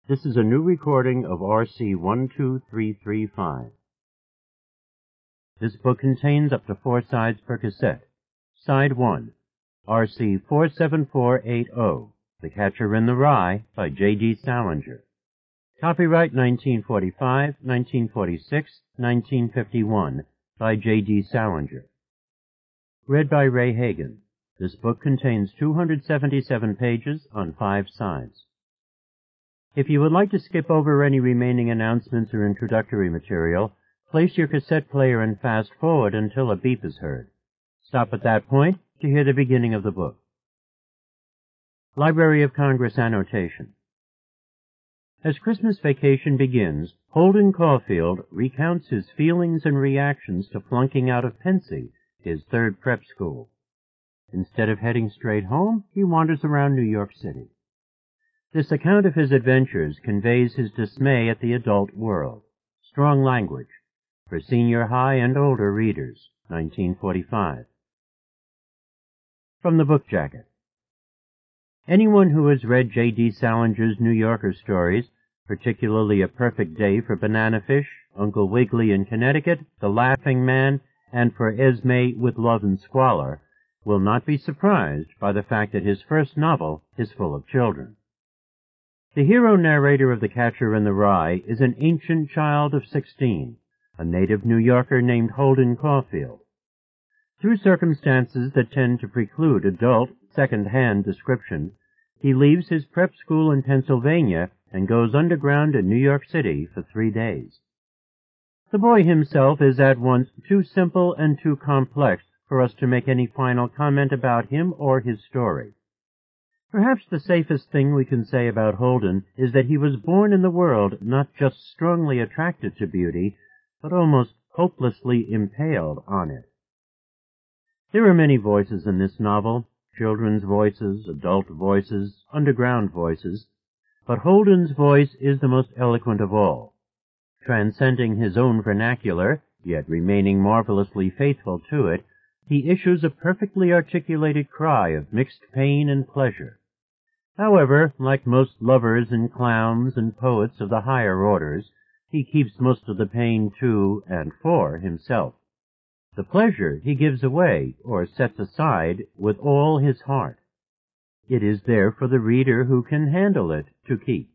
This is a new recording of RC 12335. This book contains up to 4 sides per cassette. Side 1, RC 47480, The Catcher in the Rye by J.D. Salinger. Copyright 1945, 1946, 1951 by J.D. Salinger. Read by Ray Hagan. This book contains 277 pages on 5 sides. If you would like to skip over any remaining announcements or introductory material, place your cassette player and fast forward until a beep is heard. Stop at that point to hear the beginning of the book. Library of Congress annotation. As Christmas vacation begins, Holden Caulfield recounts his feelings and reactions to flunking out of Pensy, his third prep school. Instead of heading straight home, he wanders around New York City. This account of his adventures conveys his dismay at the adult world. Strong language. For senior high and older readers. 1945. From the book jacket. Anyone who has read J.D. Salinger's New Yorker stories, particularly A Perfect Day for Banana Fish, Uncle Wiggily in Connecticut, The Laughing Man, and For Esme with Love and Squalor, will not be surprised by the fact that his first novel is full of children. The hero narrator of The Catcher in the Rye is an ancient child of 16, a native New Yorker named Holden Caulfield. Through circumstances that tend to preclude adult, second-hand description, he leaves his prep school in Pennsylvania and goes underground in New York City for 3 days. The boy himself is at once too simple and too complex for us to make any final comment about him or his story. Perhaps the safest thing we can say about Holden is that he was born in the world not just strongly attracted to beauty, but almost hopelessly impaled on it. There are many voices in this novel, children's voices, adult voices, underground voices, but Holden's voice is the most eloquent of all. Transcending his own vernacular, yet remaining marvelously faithful to it, he issues a perfectly articulated cry of mixed pain and pleasure. However, like most lovers and clowns and poets of the higher orders, he keeps most of the pain to and for himself. The pleasure he gives away or sets aside with all his heart. It is there for the reader who can handle it to keep.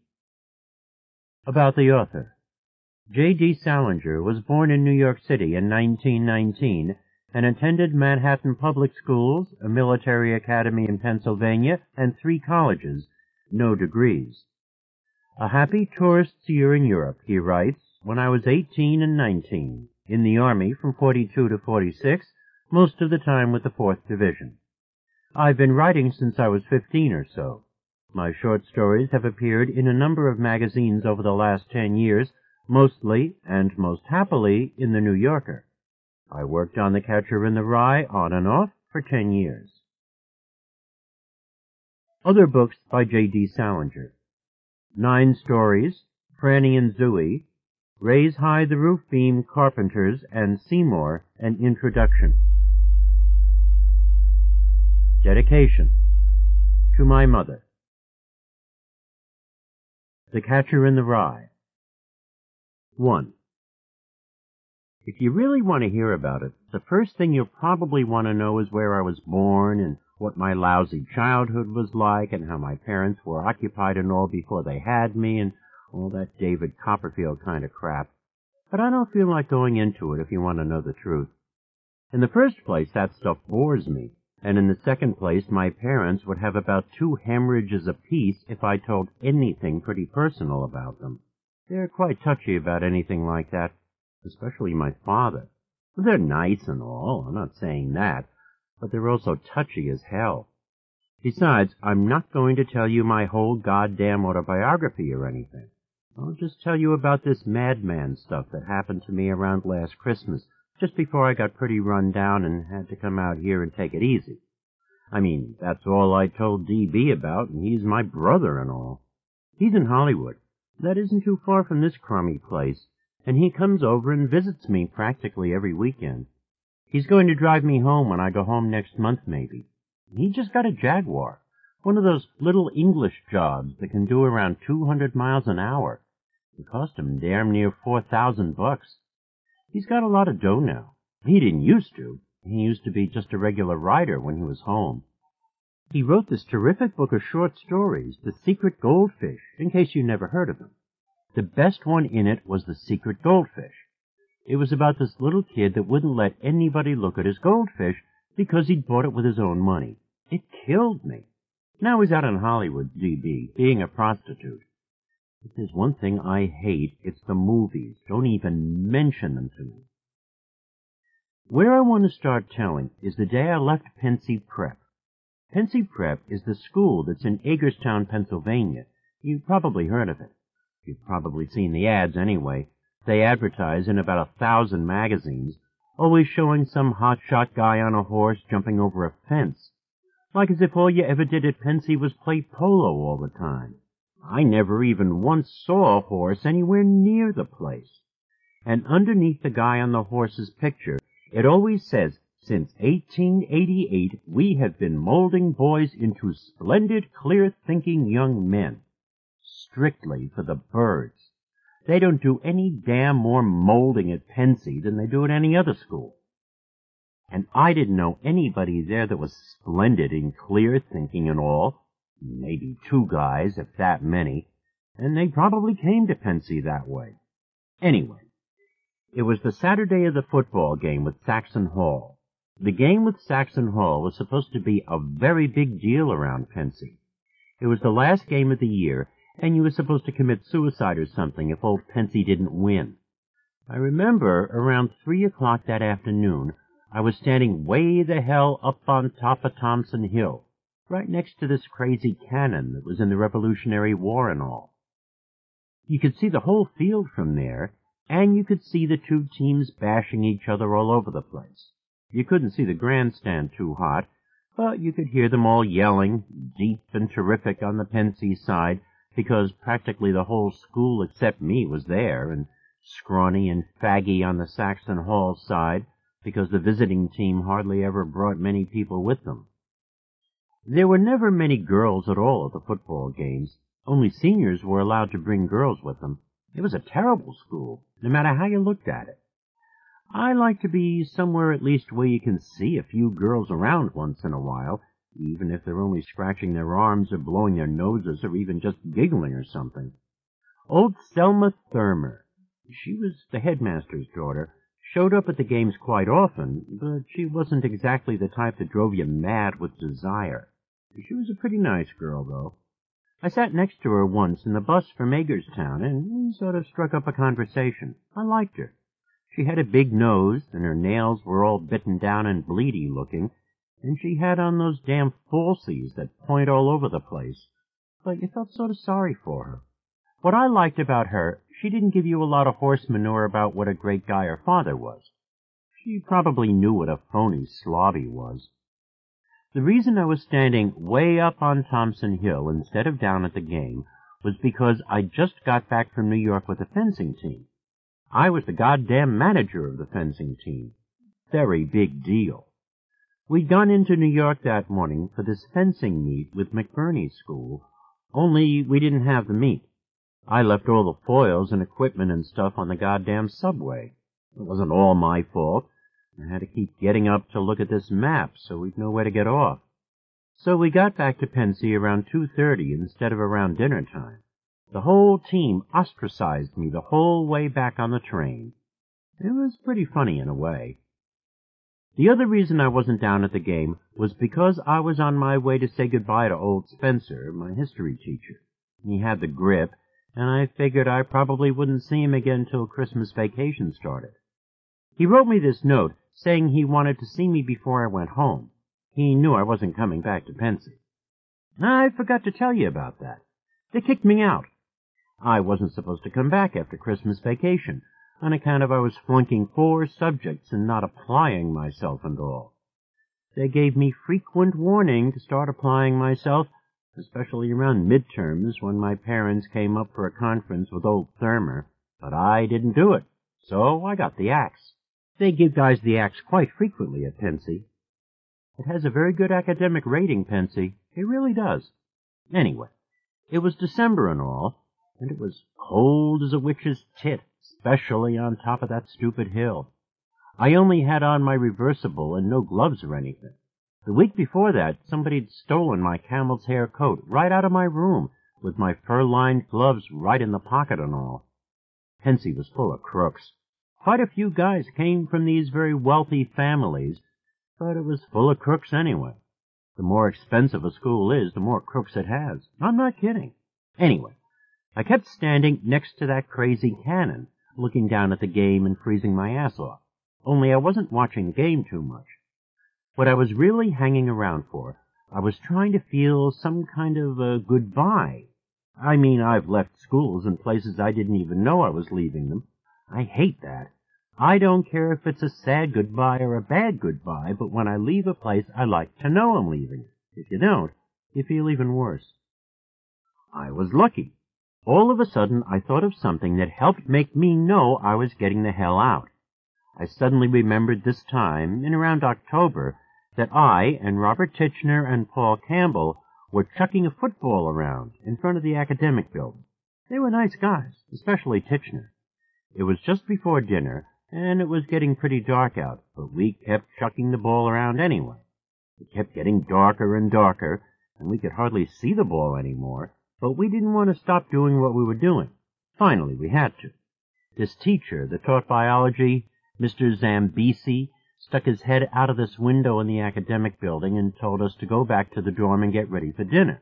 About the author. J.D. Salinger was born in New York City in 1919 and attended Manhattan Public Schools, a military academy in Pennsylvania, and 3 colleges, no degrees. A happy tourist's year in Europe, he writes, when I was 18 and 19, in the Army from 42 to 46, most of the time with the 4th Division. I've been writing since I was 15 or so. My short stories have appeared in a number of magazines over the last 10 years, mostly, and most happily, in the New Yorker. I worked on The Catcher in the Rye on and off for 10 years. Other books by J.D. Salinger. 9 Stories, Franny and Zooey, Raise High the Roof Beam Carpenters, and Seymour, An Introduction. Dedication. To my mother. The Catcher in the Rye. 1. If you really want to hear about it, the first thing you'll probably want to know is where I was born and what my lousy childhood was like and how my parents were occupied and all before they had me and all that David Copperfield kind of crap. But I don't feel like going into it if you want to know the truth. In the first place, that stuff bores me. And in the second place, my parents would have about 2 hemorrhages apiece if I told anything pretty personal about them. They're quite touchy about anything like that. Especially my father. They're nice and all, I'm not saying that, but they're also touchy as hell. Besides, I'm not going to tell you my whole goddamn autobiography or anything. I'll just tell you about this madman stuff that happened to me around last Christmas, just before I got pretty run down and had to come out here and take it easy. I mean, that's all I told D.B. about, and he's my brother and all. He's in Hollywood. That isn't too far from this crummy place. And he comes over and visits me practically every weekend. He's going to drive me home when I go home next month, maybe. He just got a Jaguar. One of those little English jobs that can do around 200 miles an hour. It cost him damn near $4,000. He's got a lot of dough now. He didn't used to. He used to be just a regular writer when he was home. He wrote this terrific book of short stories, The Secret Goldfish, in case you never heard of him. The best one in it was The Secret Goldfish. It was about this little kid that wouldn't let anybody look at his goldfish because he'd bought it with his own money. It killed me. Now he's out in Hollywood, DB, being a prostitute. If there's one thing I hate, it's the movies. Don't even mention them to me. Where I want to start telling is the day I left Pensy Prep. Pensy Prep is the school that's in Hagerstown, Pennsylvania. You've probably heard of it. You've probably seen the ads anyway. They advertise in about 1,000 magazines, always showing some hotshot guy on a horse jumping over a fence. Like as if all you ever did at Pensy was play polo all the time. I never even once saw a horse anywhere near the place. And underneath the guy on the horse's picture, it always says, "Since 1888, we have been molding boys into splendid, clear-thinking young men." Strictly for the birds. They don't do any damn more molding at Pensy than they do at any other school. And I didn't know anybody there that was splendid in clear thinking and all. Maybe 2 guys, if that many, and they probably came to Pensy that way. Anyway, it was the Saturday of the football game with Saxon Hall. The game with Saxon Hall was supposed to be a very big deal around Pensy. It was the last game of the year, and you were supposed to commit suicide or something if old Pensy didn't win. I remember around 3 o'clock that afternoon, I was standing way the hell up on top of Thompson Hill, right next to this crazy cannon that was in the Revolutionary War and all. You could see the whole field from there, and you could see the 2 teams bashing each other all over the place. You couldn't see the grandstand too hot, but you could hear them all yelling, deep and terrific on the Pensy side, because practically the whole school except me was there, and scrawny and faggy on the Saxon Hall side, because the visiting team hardly ever brought many people with them. There were never many girls at all at the football games. Only seniors were allowed to bring girls with them. It was a terrible school, no matter how you looked at it. I like to be somewhere at least where you can see a few girls around once in a while, even if they're only scratching their arms or blowing their noses or even just giggling or something. Old Selma Thurmer, she was the headmaster's daughter, showed up at the games quite often, but she wasn't exactly the type that drove you mad with desire. She was a pretty nice girl, though. I sat next to her once in the bus from Hagerstown, and we sort of struck up a conversation. I liked her. She had a big nose, and her nails were all bitten down and bleedy looking, and she had on those damn falsies that point all over the place. But you felt sort of sorry for her. What I liked about her, she didn't give you a lot of horse manure about what a great guy her father was. She probably knew what a phony slob he was. The reason I was standing way up on Thompson Hill instead of down at the game was because I just got back from New York with the fencing team. I was the goddamn manager of the fencing team. Very big deal. We'd gone into New York that morning for this fencing meet with McBurney's school, only we didn't have the meet. I left all the foils and equipment and stuff on the goddamn subway. It wasn't all my fault. I had to keep getting up to look at this map so we'd know where to get off. So we got back to Pensy around 2:30 instead of around dinner time. The whole team ostracized me the whole way back on the train. It was pretty funny in a way. The other reason I wasn't down at the game was because I was on my way to say goodbye to old Spencer, my history teacher. He had the grip, and I figured I probably wouldn't see him again till Christmas vacation started. He wrote me this note saying he wanted to see me before I went home. He knew I wasn't coming back to Pensy. I forgot to tell you about that. They kicked me out. I wasn't supposed to come back after Christmas vacation, on account of I was flunking 4 subjects and not applying myself and all. They gave me frequent warning to start applying myself, especially around midterms when my parents came up for a conference with old Thurmer, but I didn't do it, so I got the axe. They give guys the axe quite frequently at Pensy. It has a very good academic rating, Pensy. It really does. Anyway, it was December and all, and it was cold as a witch's tit, especially on top of that stupid hill. I only had on my reversible and no gloves or anything. The week before that, somebody'd stolen my camel's hair coat right out of my room, with my fur-lined gloves right in the pocket and all. Hensie was full of crooks. Quite a few guys came from these very wealthy families, but it was full of crooks anyway. The more expensive a school is, the more crooks it has. I'm not kidding. Anyway, I kept standing next to that crazy cannon, looking down at the game and freezing my ass off. Only I wasn't watching the game too much. What I was really hanging around for, I was trying to feel some kind of a goodbye. I mean, I've left schools and places I didn't even know I was leaving them. I hate that. I don't care if it's a sad goodbye or a bad goodbye, but when I leave a place, I like to know I'm leaving it. If you don't, you feel even worse. I was lucky. All of a sudden, I thought of something that helped make me know I was getting the hell out. I suddenly remembered this time, in around October, that I and Robert Titchener and Paul Campbell were chucking a football around in front of the academic building. They were nice guys, especially Titchener. It was just before dinner, and it was getting pretty dark out, but we kept chucking the ball around anyway. It kept getting darker and darker, and we could hardly see the ball anymore, but we didn't want to stop doing what we were doing. Finally, we had to. This teacher that taught biology, Mr. Zambisi, stuck his head out of this window in the academic building and told us to go back to the dorm and get ready for dinner.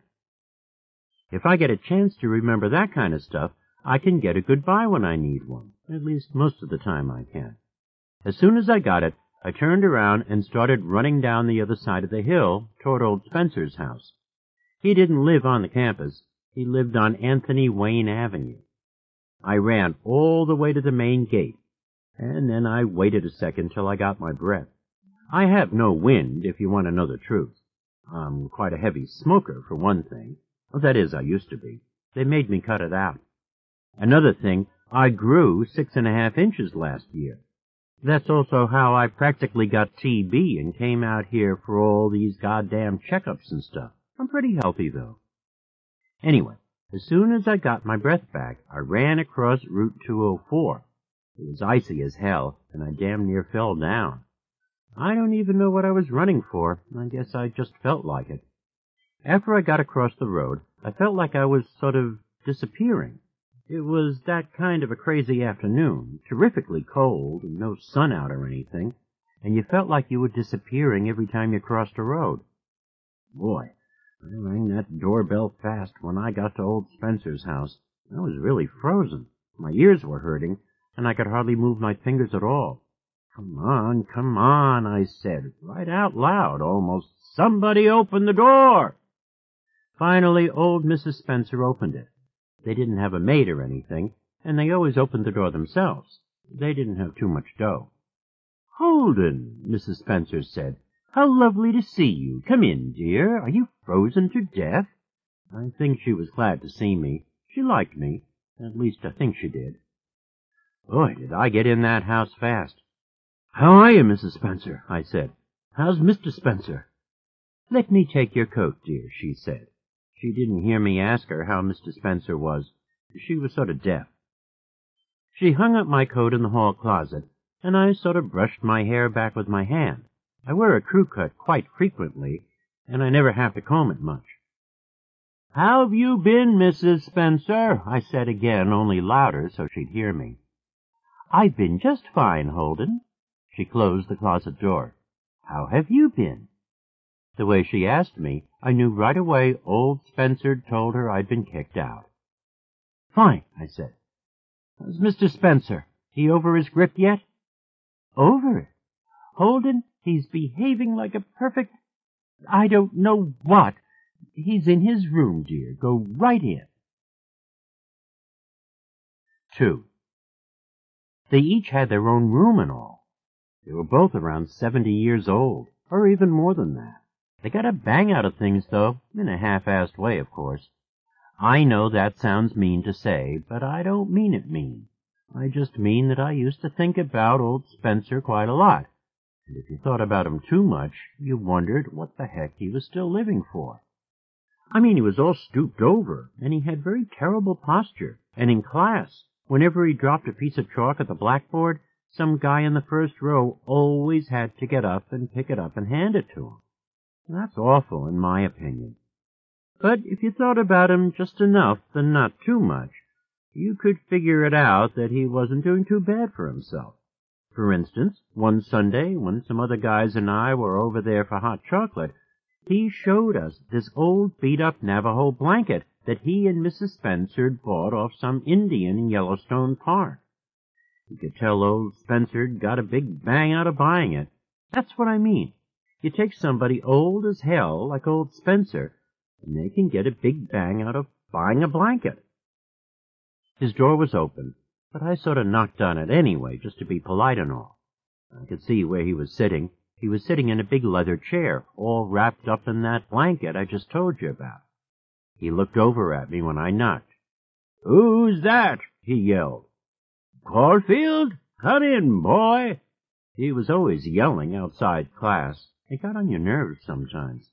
If I get a chance to remember that kind of stuff, I can get a goodbye when I need one. At least most of the time I can. As soon as I got it, I turned around and started running down the other side of the hill toward old Spencer's house. He didn't live on the campus. He lived on Anthony Wayne Avenue. I ran all the way to the main gate, and then I waited a second till I got my breath. I have no wind, if you want to know the truth. I'm quite a heavy smoker, for one thing. Well, that is, I used to be. They made me cut it out. Another thing, I grew 6.5 inches last year. That's also how I practically got TB and came out here for all these goddamn checkups and stuff. I'm pretty healthy, though. Anyway, as soon as I got my breath back, I ran across Route 204. It was icy as hell, and I damn near fell down. I don't even know what I was running for. I guess I just felt like it. After I got across the road, I felt like I was sort of disappearing. It was that kind of a crazy afternoon, terrifically cold, and no sun out or anything, and you felt like you were disappearing every time you crossed a road. Boy, I rang that doorbell fast when I got to old Spencer's house. I was really frozen. My ears were hurting, and I could hardly move my fingers at all. Come on, I said, right out loud, almost. Somebody open the door! Finally, old Mrs. Spencer opened it. They didn't have a maid or anything, and they always opened the door themselves. They didn't have too much dough. "Holden," Mrs. Spencer said, "how lovely to see you. Come in, dear. Are you frozen to death?" I think she was glad to see me. She liked me. At least I think she did. Boy, did I get in that house fast. "How are you, Mrs. Spencer?" I said. "How's Mr. Spencer?" "Let me take your coat, dear," she said. She didn't hear me ask her how Mr. Spencer was. She was sort of deaf. She hung up my coat in the hall closet, and I sort of brushed my hair back with my hand. I wear a crew cut quite frequently, and I never have to comb it much. "How have you been, Mrs. Spencer?" I said again, only louder so she'd hear me. "I've been just fine, Holden." She closed the closet door. "How have you been?" The way she asked me, I knew right away old Spencer told her I'd been kicked out. "Fine," I said. "How's Mr. Spencer? He over his grip yet?" "Over it? Holden, he's behaving like a perfect... I don't know what. He's in his room, dear. Go right in." 2. They each had their own room and all. They were both around 70 years old, or even more than that. They got a bang out of things, though, in a half-assed way, of course. I know that sounds mean to say, but I don't mean it mean. I just mean that I used to think about old Spencer quite a lot. And if you thought about him too much, you wondered what the heck he was still living for. I mean, he was all stooped over, and he had very terrible posture. And in class, whenever he dropped a piece of chalk at the blackboard, some guy in the first row always had to get up and pick it up and hand it to him. That's awful, in my opinion. But if you thought about him just enough, and not too much, you could figure it out that he wasn't doing too bad for himself. For instance, one Sunday, when some other guys and I were over there for hot chocolate, he showed us this old beat-up Navajo blanket that he and Mrs. Spencer had bought off some Indian in Yellowstone Park. You could tell old Spencer got a big bang out of buying it. That's what I mean. You take somebody old as hell, like old Spencer, and they can get a big bang out of buying a blanket. His door was open, but I sort of knocked on it anyway, just to be polite and all. I could see where he was sitting. He was sitting in a big leather chair, all wrapped up in that blanket I just told you about. He looked over at me when I knocked. "Who's that?" he yelled. "Caulfield? Come in, boy." He was always yelling outside class. It got on your nerves sometimes.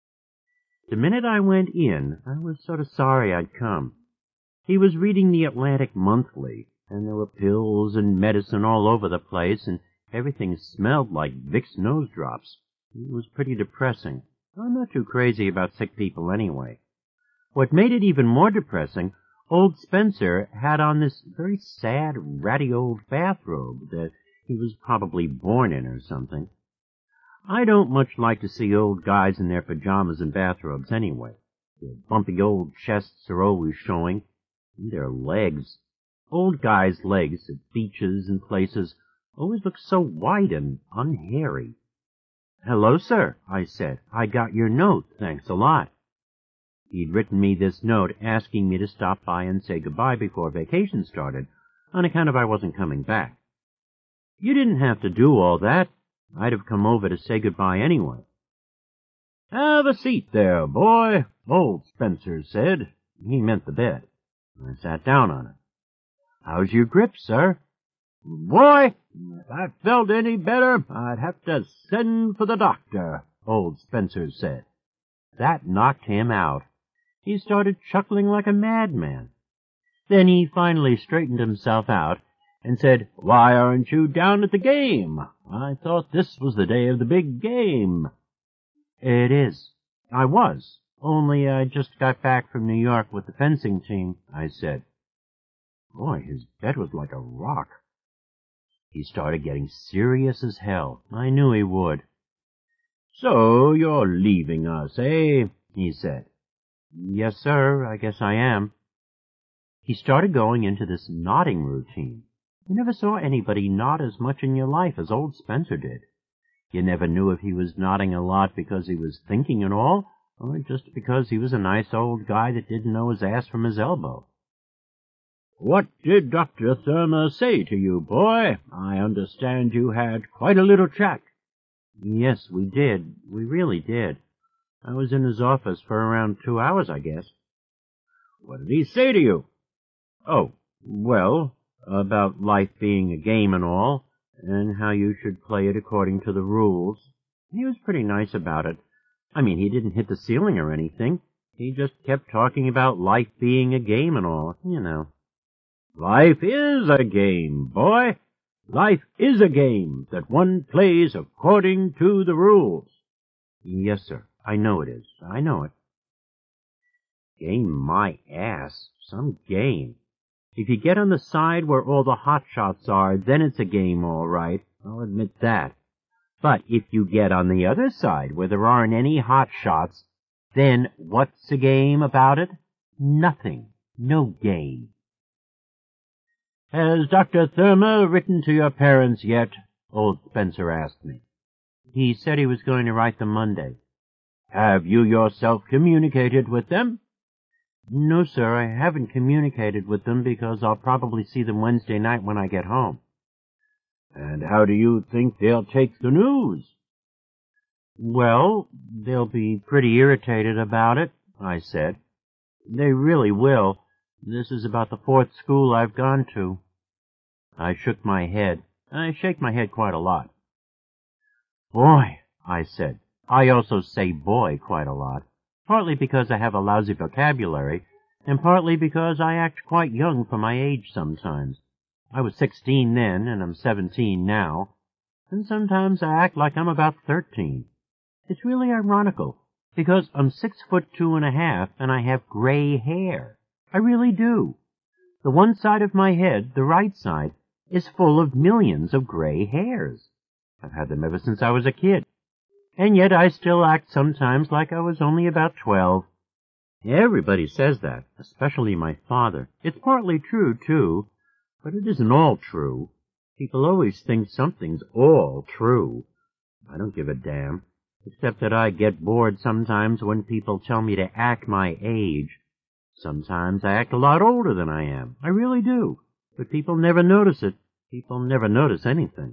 The minute I went in, I was sort of sorry I'd come. He was reading the Atlantic Monthly, and there were pills and medicine all over the place, and everything smelled like Vicks nose drops. It was pretty depressing. I'm not too crazy about sick people anyway. What made it even more depressing, old Spencer had on this very sad, ratty old bathrobe that he was probably born in or something. I don't much like to see old guys in their pajamas and bathrobes anyway. Their bumpy old chests are always showing, and their legs. Old guys' legs at beaches and places always look so white and unhairy. "Hello, sir," I said. "I got your note. Thanks a lot." He'd written me this note asking me to stop by and say goodbye before vacation started, on account of I wasn't coming back. You didn't have to do all that. I'd have come over to say goodbye anyway. "Have a seat there, boy," old Spencer said. He meant the bed. I sat down on it. "How's your grip, sir?" "Boy, if I felt any better, I'd have to send for the doctor," old Spencer said. That knocked him out. He started chuckling like a madman. Then he finally straightened himself out and said, "Why aren't you down at the game? I thought this was the day of the big game." "It is. I was. Only I just got back from New York with the fencing team," I said. Boy, his bed was like a rock. He started getting serious as hell. I knew he would. "So you're leaving us, eh?" he said. "Yes, sir, I guess I am." He started going into this nodding routine. You never saw anybody nod as much in your life as old Spencer did. You never knew if he was nodding a lot because he was thinking and all, or just because he was a nice old guy that didn't know his ass from his elbow. "What did Dr. Thurmer say to you, boy? I understand you had quite a little chat." "Yes, we did. We really did. I was in his office for around 2 hours, I guess." "What did he say to you?" "Oh, well, about life being a game and all, and how you should play it according to the rules. He was pretty nice about it. I mean, he didn't hit the ceiling or anything. He just kept talking about life being a game and all, you know." "Life is a game, boy. Life is a game that one plays according to the rules." "Yes, sir. I know it is. I know it." Game my ass. Some game. If you get on the side where all the hot shots are, then it's a game all right. I'll admit that. But if you get on the other side where there aren't any hot shots, then what's a game about it? Nothing. No game. "Has Dr. Thurmer written to your parents yet?" old Spencer asked me. "He said he was going to write them Monday." "Have you yourself communicated with them?" "No, sir, I haven't communicated with them because I'll probably see them Wednesday night when I get home." "And how do you think they'll take the news?" "Well, they'll be pretty irritated about it," I said. "They really will. This is about the 4th school I've gone to." I shook my head. I shake my head quite a lot. "Boy," I said. I also say boy quite a lot. partly because I have a lousy vocabulary, and partly because I act quite young for my age sometimes. I was 16 then, and I'm 17 now, and sometimes I act like I'm about 13. It's really ironical, because I'm 6'2.5", and I have gray hair. I really do. The one side of my head, the right side, is full of millions of gray hairs. I've had them ever since I was a kid. And yet I still act sometimes like I was only about 12. Everybody says that, especially my father. It's partly true, too, but it isn't all true. People always think something's all true. I don't give a damn, except that I get bored sometimes when people tell me to act my age. Sometimes I act a lot older than I am. I really do. But people never notice it. People never notice anything.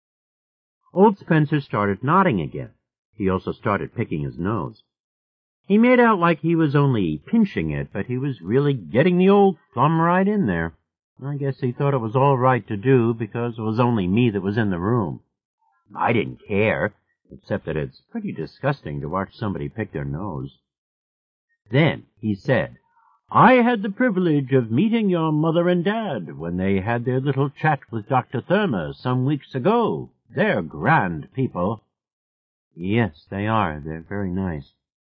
Old Spencer started nodding again. He also started picking his nose. He made out like he was only pinching it, but he was really getting the old thumb right in there. I guess he thought it was all right to do because it was only me that was in the room. I didn't care, except that it's pretty disgusting to watch somebody pick their nose. Then he said, "I had the privilege of meeting your mother and dad when they had their little chat with Dr. Thurmer some weeks ago. They're grand people." "Yes, they are. They're very nice."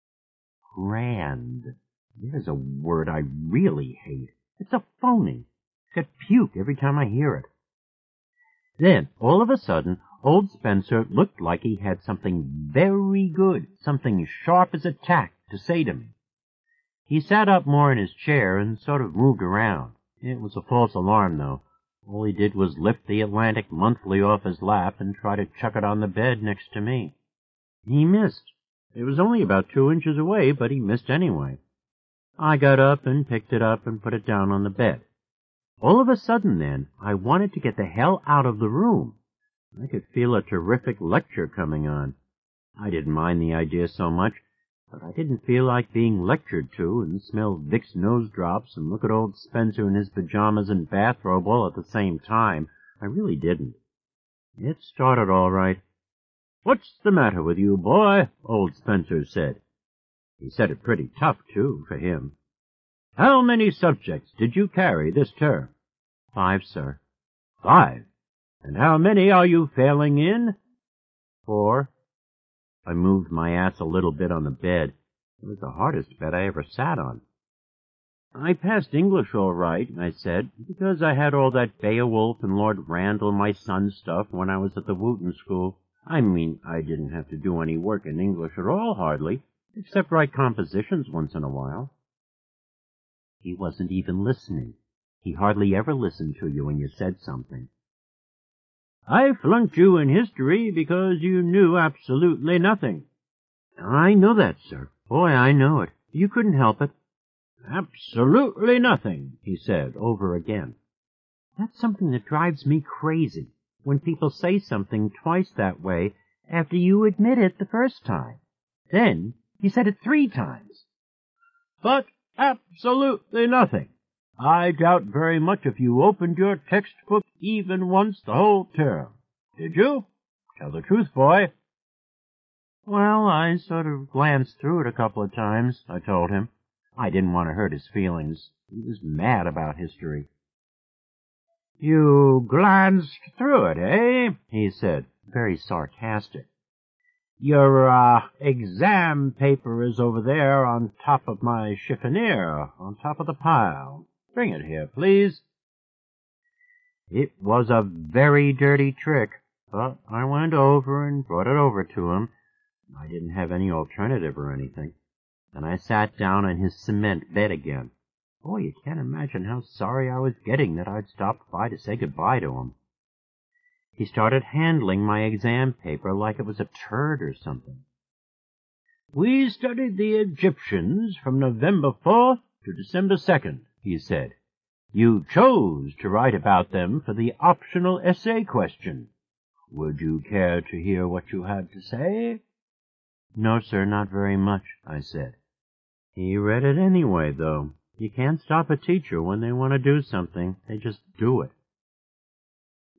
Grand. There's a word I really hate. It's a phony. I get puke every time I hear it. Then, all of a sudden, old Spencer looked like he had something very good, something sharp as a tack, to say to me. He sat up more in his chair and sort of moved around. It was a false alarm, though. All he did was lift the Atlantic Monthly off his lap and try to chuck it on the bed next to me. He missed. It was only about 2 inches away, but he missed anyway. I got up and picked it up and put it down on the bed. All of a sudden, then, I wanted to get the hell out of the room. I could feel a terrific lecture coming on. I didn't mind the idea so much, but I didn't feel like being lectured to and smell Vicks nose drops and look at old Spencer in his pajamas and bathrobe all at the same time. I really didn't. It started all right. "What's the matter with you, boy?" old Spencer said. He said it pretty tough, too, for him. "How many subjects did you carry this term?" "5, sir." "5? And how many are you failing in?" "4. I moved my ass a little bit on the bed. It was the hardest bed I ever sat on. "I passed English all right," I said, "because I had all that Beowulf and Lord Randall, my son, stuff when I was at the Wooton School. I mean, I didn't have to do any work in English at all, hardly, except write compositions once in a while." He wasn't even listening. He hardly ever listened to you when you said something. "I flunked you in history because you knew absolutely nothing." "I know that, sir. Boy, I know it. You couldn't help it." "Absolutely nothing," he said over again. That's something that drives me crazy, when people say something twice that way after you admit it the first time. Then he said it 3 times. "But absolutely nothing. I doubt very much if you opened your textbook even once the whole term. Did you? Tell the truth, boy." "Well, I sort of glanced through it a couple of times," I told him. I didn't want to hurt his feelings. He was mad about history. "You glanced through it, eh?" he said, very sarcastic. "Your, exam paper is over there on top of my chiffonier, on top of the pile. Bring it here, please." It was a very dirty trick, but I went over and brought it over to him. I didn't have any alternative or anything. Then I sat down on his cement bed again. Boy, you can't imagine how sorry I was getting that I'd stopped by to say goodbye to him. He started handling my exam paper like it was a turd or something. "We studied the Egyptians from November 4th to December 2nd, he said. "You chose to write about them for the optional essay question. Would you care to hear what you had to say?" "No, sir, not very much," I said. He read it anyway, though. You can't stop a teacher when they want to do something. They just do it.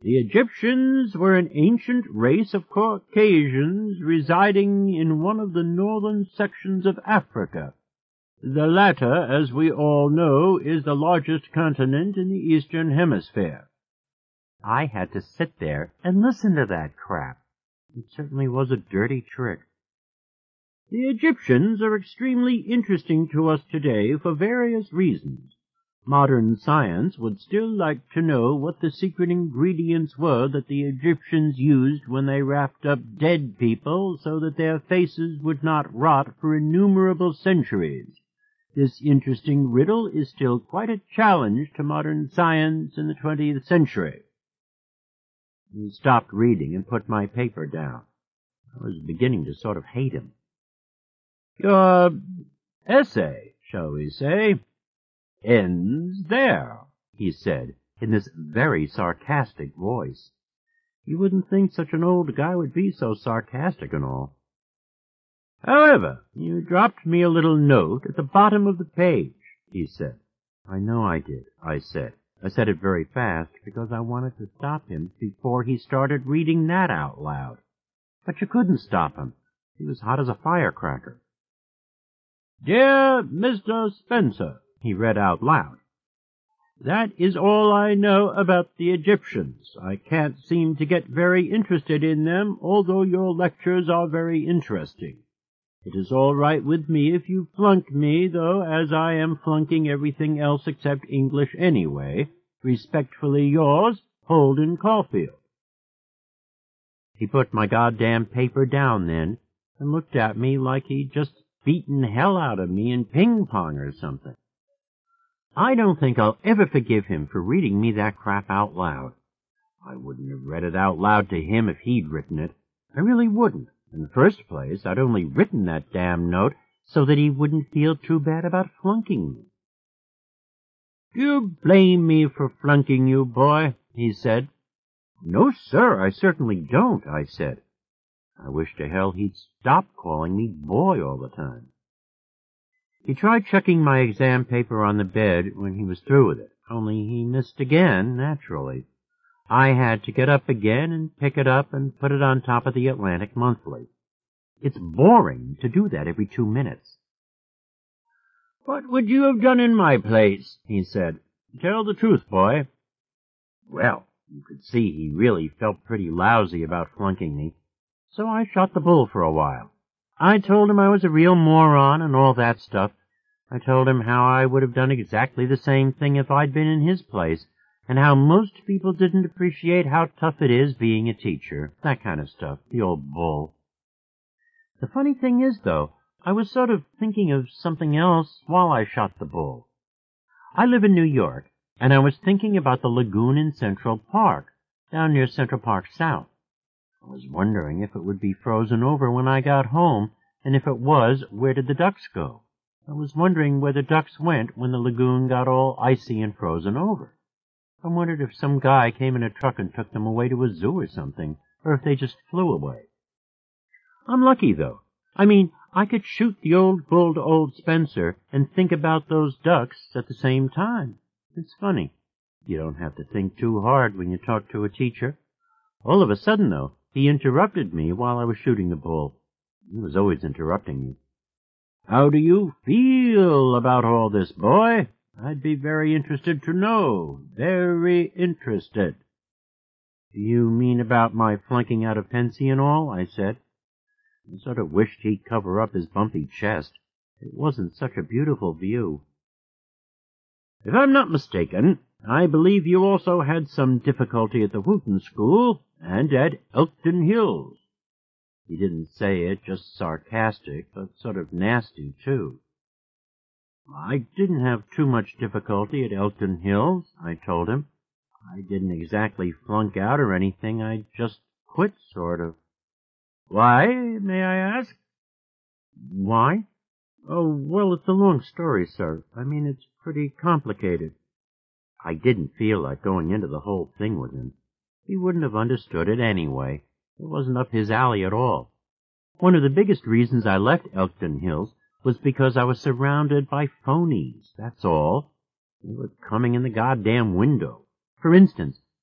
The Egyptians were an ancient race of Caucasians residing in one of the northern sections of Africa. The latter, as we all know, is the largest continent in the Eastern Hemisphere. I had to sit there and listen to that crap. It certainly was a dirty trick. The Egyptians are extremely interesting to us today for various reasons. Modern science would still like to know what the secret ingredients were that the Egyptians used when they wrapped up dead people so that their faces would not rot for innumerable centuries. This interesting riddle is still quite a challenge to modern science in the 20th century. He stopped reading and put my paper down. I was beginning to sort of hate him. Your essay, shall we say, ends there, he said, in this very sarcastic voice. You wouldn't think such an old guy would be so sarcastic and all. However, you dropped me a little note at the bottom of the page, he said. I know I did, I said. I said it very fast because I wanted to stop him before he started reading that out loud. But you couldn't stop him. He was hot as a firecracker. Dear Mr. Spencer, he read out loud. That is all I know about the Egyptians. I can't seem to get very interested in them, although your lectures are very interesting. It is all right with me if you flunk me, though, as I am flunking everything else except English anyway. Respectfully yours, Holden Caulfield. He put my goddamn paper down then, and looked at me like he'd just beaten hell out of me in ping-pong or something. I don't think I'll ever forgive him for reading me that crap out loud. I wouldn't have read it out loud to him if he'd written it. I really wouldn't. In the first place, I'd only written that damn note so that he wouldn't feel too bad about flunking me. Do you blame me for flunking you, boy? He said. No, sir, I certainly don't, I said. I wish to hell he'd stop calling me boy all the time. He tried checking my exam paper on the bed when he was through with it, only he missed again, naturally. I had to get up again and pick it up and put it on top of the Atlantic Monthly. It's boring to do that every 2 minutes. What would you have done in my place? He said. Tell the truth, boy. Well, you could see he really felt pretty lousy about flunking me, so I shot the bull for a while. I told him I was a real moron and all that stuff. I told him how I would have done exactly the same thing if I'd been in his place, and how most people didn't appreciate how tough it is being a teacher, that kind of stuff, the old bull. The funny thing is, though, I was sort of thinking of something else while I shot the bull. I live in New York, and I was thinking about the lagoon in Central Park, down near Central Park South. I was wondering if it would be frozen over when I got home, and if it was, where did the ducks go? I was wondering where the ducks went when the lagoon got all icy and frozen over. I wondered if some guy came in a truck and took them away to a zoo or something, or if they just flew away. I'm lucky, though. I mean, I could shoot the old bull to old Spencer and think about those ducks at the same time. It's funny. You don't have to think too hard when you talk to a teacher. All of a sudden, though, he interrupted me while I was shooting the bull. He was always interrupting me. How do you feel about all this, boy? I'd be very interested to know. Very interested. Do you mean about my flunking out of Pensy and all? I said. I sort of wished he'd cover up his bumpy chest. It wasn't such a beautiful view. If I'm not mistaken, I believe you also had some difficulty at the Wooten School and at Elkton Hills. He didn't say it just sarcastic, but sort of nasty, too. I didn't have too much difficulty at Elkton Hills, I told him. I didn't exactly flunk out or anything. I just quit, sort of. Why, may I ask? Why? Oh, well, it's a long story, sir. I mean, it's pretty complicated. I didn't feel like going into the whole thing with him. He wouldn't have understood it anyway. It wasn't up his alley at all. One of the biggest reasons I left Elkton Hills was because I was surrounded by phonies, that's all. They were coming in the goddamn window. For instance,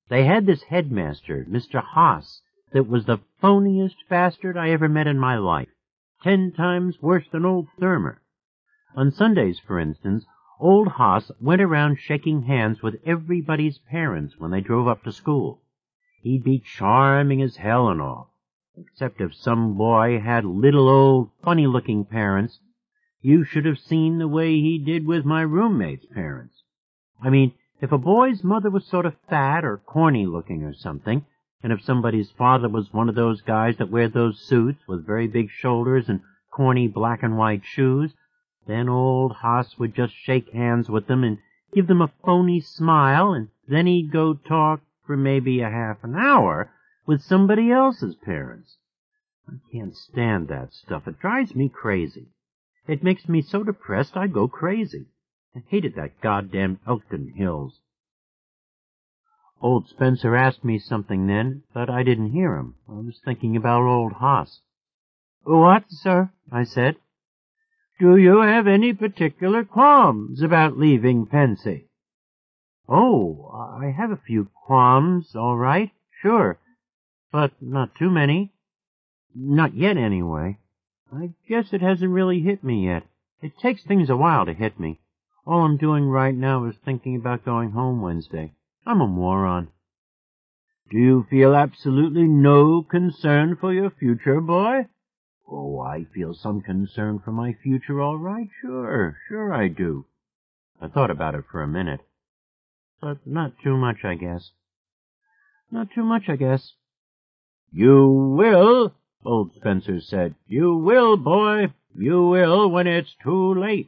They had this headmaster, Mr. Haas, that was the phoniest bastard I ever met in my life. 10 times worse than old Thurmer. On Sundays, for instance, old Haas went around shaking hands with everybody's parents when they drove up to school. He'd be charming as hell and all, except if some boy had little old funny-looking parents. You should have seen the way he did with my roommate's parents. I mean, if a boy's mother was sort of fat or corny-looking or something, and if somebody's father was one of those guys that wear those suits with very big shoulders and corny black and white shoes, then old Haas would just shake hands with them and give them a phony smile, and then he'd go talk for maybe a half an hour with somebody else's parents. I can't stand that stuff. It drives me crazy. It makes me so depressed I'd go crazy. I hated that goddamn Elkton Hills. Old Spencer asked me something then, but I didn't hear him. I was thinking about old Haas. "What, sir?" I said. "Do you have any particular qualms about leaving Pensy?" "Oh, I have a few qualms, all right, sure, but not too many. Not yet, anyway. I guess it hasn't really hit me yet. It takes things a while to hit me. All I'm doing right now is thinking about going home Wednesday. I'm a moron." "Do you feel absolutely no concern for your future, boy?" "Oh, I feel some concern for my future, all right. Sure I do." I thought about it for a minute. "But not too much, I guess. Not too much, I guess." "You will," old Spencer said. "You will, boy. You will when it's too late."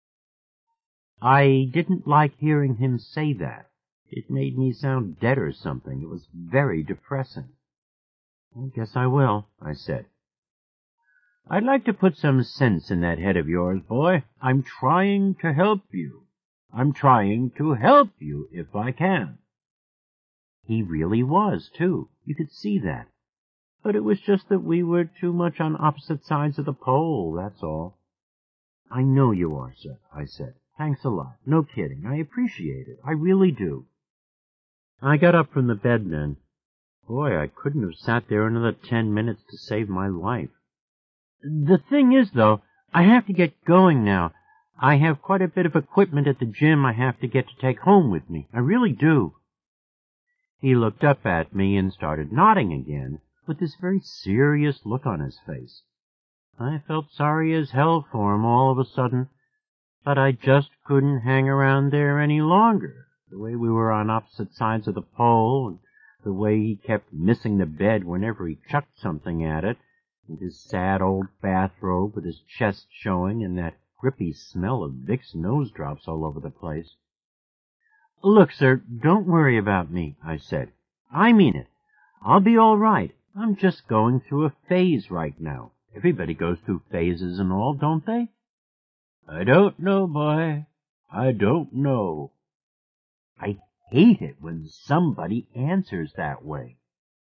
I didn't like hearing him say that. It made me sound dead or something. It was very depressing. "I guess I will," I said. "I'd like to put some sense in that head of yours, boy. I'm trying to help you. I'm trying to help you if I can." He really was, too. You could see that. But it was just that we were too much on opposite sides of the pole, that's all. "I know you are, sir," I said. "Thanks a lot. No kidding. I appreciate it. I really do." I got up from the bed then. Boy, I couldn't have sat there another 10 minutes to save my life. "The thing is, though, I have to get going now. I have quite a bit of equipment at the gym I have to get to take home with me. I really do." He looked up at me and started nodding again, with this very serious look on his face. I felt sorry as hell for him all of a sudden, but I just couldn't hang around there any longer. The way we were on opposite sides of the pole, and the way he kept missing the bed whenever he chucked something at it, and his sad old bathrobe with his chest showing and that grippy smell of Vicks nose drops all over the place. "Look, sir, don't worry about me," I said. "I mean it. I'll be all right. I'm just going through a phase right now. Everybody goes through phases and all, don't they?" "I don't know, boy. I don't know." I hate it when somebody answers that way.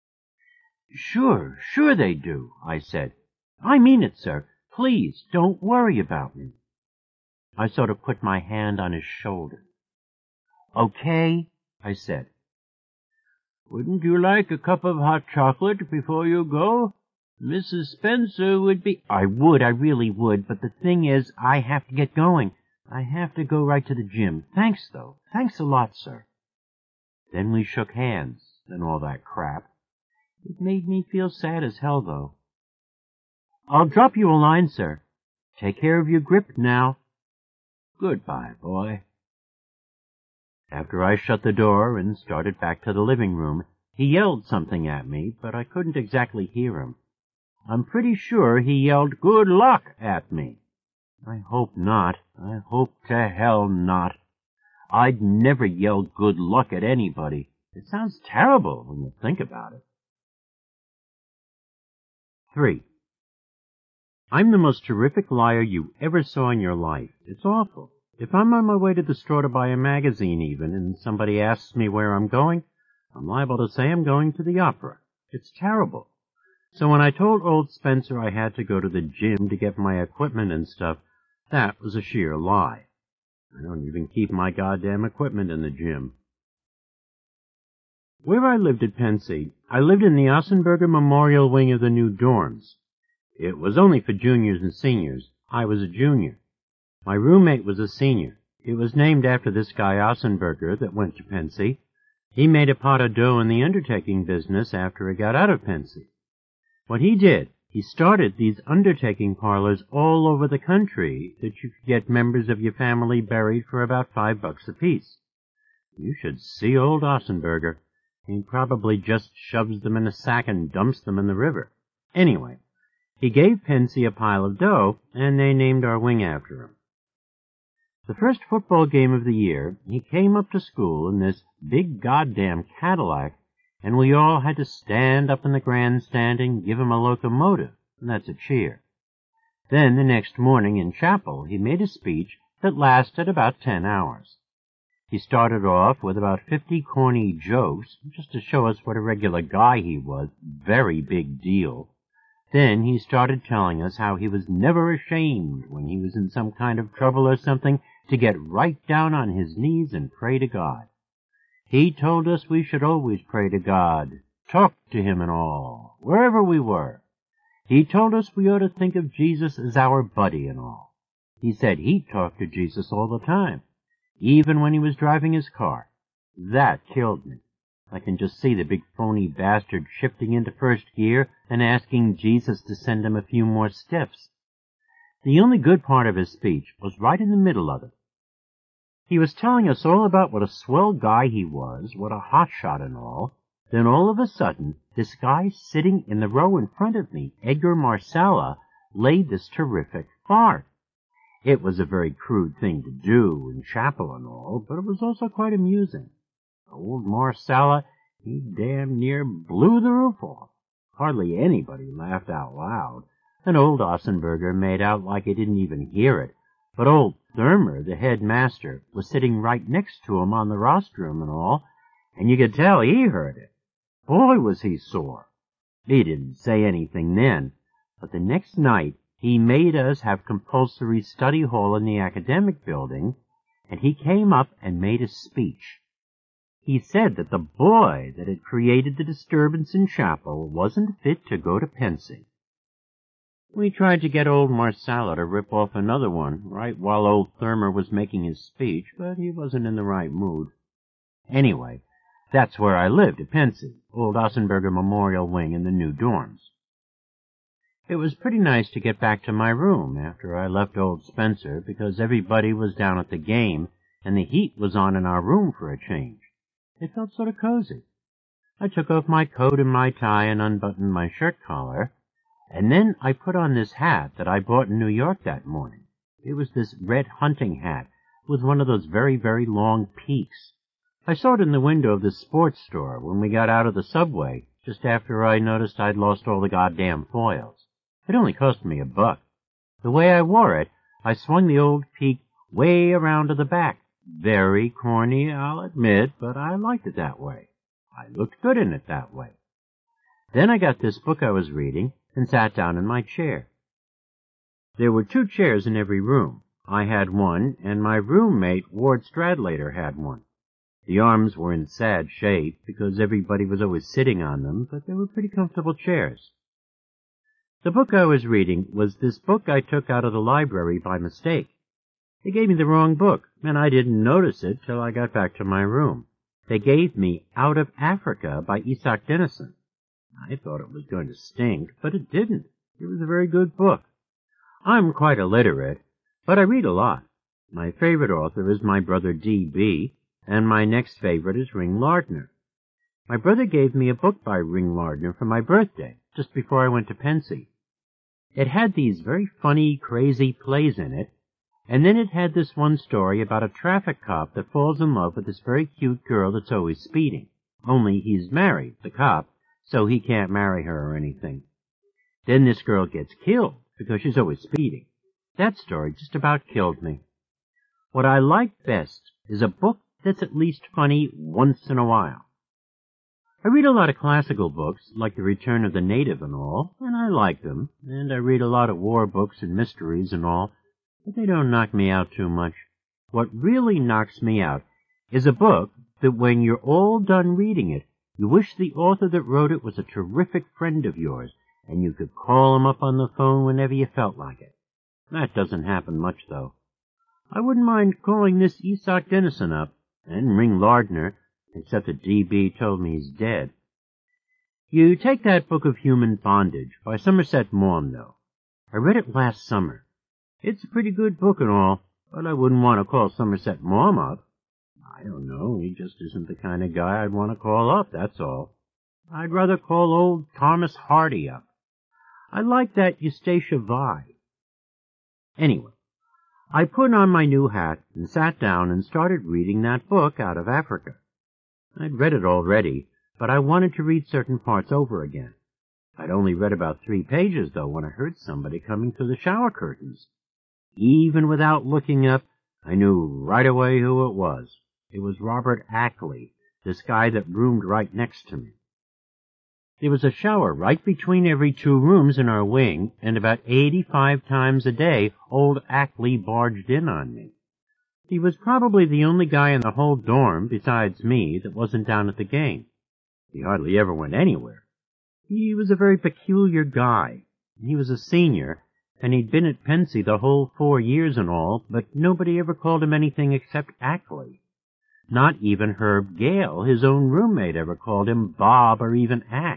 Sure they do," I said. "I mean it, sir. Please, don't worry about me." I sort of put my hand on his shoulder. "Okay," I said. "Wouldn't you like a cup of hot chocolate before you go? Mrs. Spencer would be—" I really would, but the thing is, I have to get going. I have to go right to the gym. Thanks, though. Thanks a lot, sir. Then we shook hands, and all that crap. It made me feel sad as hell, though. "I'll drop you a line, sir. Take care of your grip now." "Goodbye, boy." After I shut the door and started back to the living room, he yelled something at me, but I couldn't exactly hear him. I'm pretty sure he yelled "good luck" at me. I hope not. I hope to hell not. I'd never yell good luck at anybody. It sounds terrible when you think about it. 3. I'm the most terrific liar you ever saw in your life. It's awful. If I'm on my way to the store to buy a magazine even, and somebody asks me where I'm going, I'm liable to say I'm going to the opera. It's terrible. So when I told old Spencer I had to go to the gym to get my equipment and stuff, that was a sheer lie. I don't even keep my goddamn equipment in the gym. Where I lived at Pensy, I lived in the Ossenberger Memorial Wing of the new dorms. It was only for juniors and seniors. I was a junior. My roommate was a senior. It was named after this guy Ossenberger that went to Pensy. He made a pot of dough in the undertaking business after he got out of Pensy. What he did, he started these undertaking parlors all over the country that you could get members of your family buried for about $5 apiece. You should see old Ossenberger. He probably just shoves them in a sack and dumps them in the river. Anyway, he gave Pensy a pile of dough, and they named our wing after him. The first football game of the year, he came up to school in this big goddamn Cadillac, and we all had to stand up in the grandstand and give him a locomotive, and that's a cheer. Then the next morning in chapel, he made a speech that lasted about 10 hours. He started off with about 50 corny jokes, just to show us what a regular guy he was, very big deal. Then he started telling us how he was never ashamed when he was in some kind of trouble or something to get right down on his knees and pray to God. He told us we should always pray to God, talk to him and all, wherever we were. He told us we ought to think of Jesus as our buddy and all. He said he'd talk to Jesus all the time, even when he was driving his car. That killed me. I can just see the big phony bastard shifting into first gear and asking Jesus to send him a few more steps. The only good part of his speech was right in the middle of it. He was telling us all about what a swell guy he was, what a hotshot and all. Then all of a sudden, this guy sitting in the row in front of me, Edgar Marsala, laid this terrific fart. It was a very crude thing to do in chapel and all, but it was also quite amusing. Old Marsala, he damn near blew the roof off. Hardly anybody laughed out loud, and old Ossenberger made out like he didn't even hear it. But old Thurmer, the headmaster, was sitting right next to him on the rostrum and all, and you could tell he heard it. Boy, was he sore. He didn't say anything then, but the next night he made us have compulsory study hall in the academic building, and he came up and made a speech. He said that the boy that had created the disturbance in chapel wasn't fit to go to Pensy. We tried to get old Marsala to rip off another one right while old Thurmer was making his speech, but he wasn't in the right mood. Anyway, that's where I lived, at Pensy, old Ossenberger Memorial Wing in the new dorms. It was pretty nice to get back to my room after I left old Spencer, because everybody was down at the game, and the heat was on in our room for a change. It felt sort of cozy. I took off my coat and my tie and unbuttoned my shirt collar, and then I put on this hat that I bought in New York that morning. It was this red hunting hat with one of those very, very long peaks. I saw it in the window of the sports store when we got out of the subway, just after I noticed I'd lost all the goddamn foils. It only cost me $1. The way I wore it, I swung the old peak way around to the back. Very corny, I'll admit, but I liked it that way. I looked good in it that way. Then I got this book I was reading and sat down in my chair. There were 2 chairs in every room. I had one, and my roommate, Ward Stradlater, had one. The arms were in sad shape, because everybody was always sitting on them, but they were pretty comfortable chairs. The book I was reading was this book I took out of the library by mistake. They gave me the wrong book, and I didn't notice it till I got back to my room. They gave me Out of Africa by Isak Dinesen. I thought it was going to stink, but it didn't. It was a very good book. I'm quite illiterate, but I read a lot. My favorite author is my brother D.B., and my next favorite is Ring Lardner. My brother gave me a book by Ring Lardner for my birthday, just before I went to Pensy. It had these very funny, crazy plays in it, and then it had this one story about a traffic cop that falls in love with this very cute girl that's always speeding. Only he's married, the cop, so he can't marry her or anything. Then this girl gets killed because she's always speeding. That story just about killed me. What I like best is a book that's at least funny once in a while. I read a lot of classical books, like The Return of the Native and all, and I like them, and I read a lot of war books and mysteries and all, but they don't knock me out too much. What really knocks me out is a book that when you're all done reading it, You wish the author that wrote it was a terrific friend of yours, and you could call him up on the phone whenever you felt like it. That doesn't happen much, though. I wouldn't mind calling this Isak Dinesen up, and ring Lardner, except that D.B. told me he's dead. You take that book of Human Bondage by Somerset Maugham, though. I read it last summer. It's a pretty good book and all, but I wouldn't want to call Somerset Maugham up. I don't know, he just isn't the kind of guy I'd want to call up, that's all. I'd rather call old Thomas Hardy up. I like that Eustacia Vi. Anyway, I put on my new hat and sat down and started reading that book out of Africa. I'd read it already, but I wanted to read certain parts over again. I'd only read about 3 pages, though, when I heard somebody coming through the shower curtains. Even without looking up, I knew right away who it was. It was Robert Ackley, this guy that roomed right next to me. There was a shower right between every 2 rooms in our wing, and about 85 times a day old Ackley barged in on me. He was probably the only guy in the whole dorm, besides me, that wasn't down at the game. He hardly ever went anywhere. He was a very peculiar guy. He was a senior, and he'd been at Pensy the whole 4 years and all, but nobody ever called him anything except Ackley. Not even Herb Gale, his own roommate, ever called him Bob or even Ack.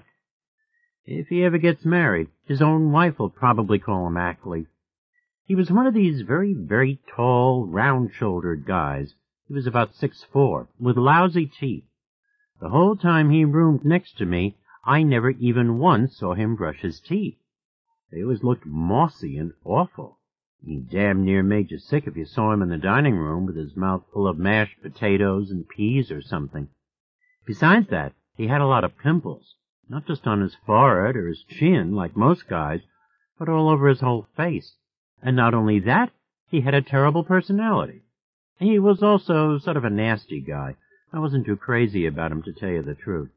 If he ever gets married, his own wife will probably call him Ackley. He was one of these very, very tall, round-shouldered guys. He was about 6'4", with lousy teeth. The whole time he roomed next to me, I never even once saw him brush his teeth. They always looked mossy and awful. He damn near made you sick if you saw him in the dining room with his mouth full of mashed potatoes and peas or something. Besides that, he had a lot of pimples, not just on his forehead or his chin like most guys, but all over his whole face. And not only that, he had a terrible personality. He was also sort of a nasty guy. I wasn't too crazy about him, to tell you the truth.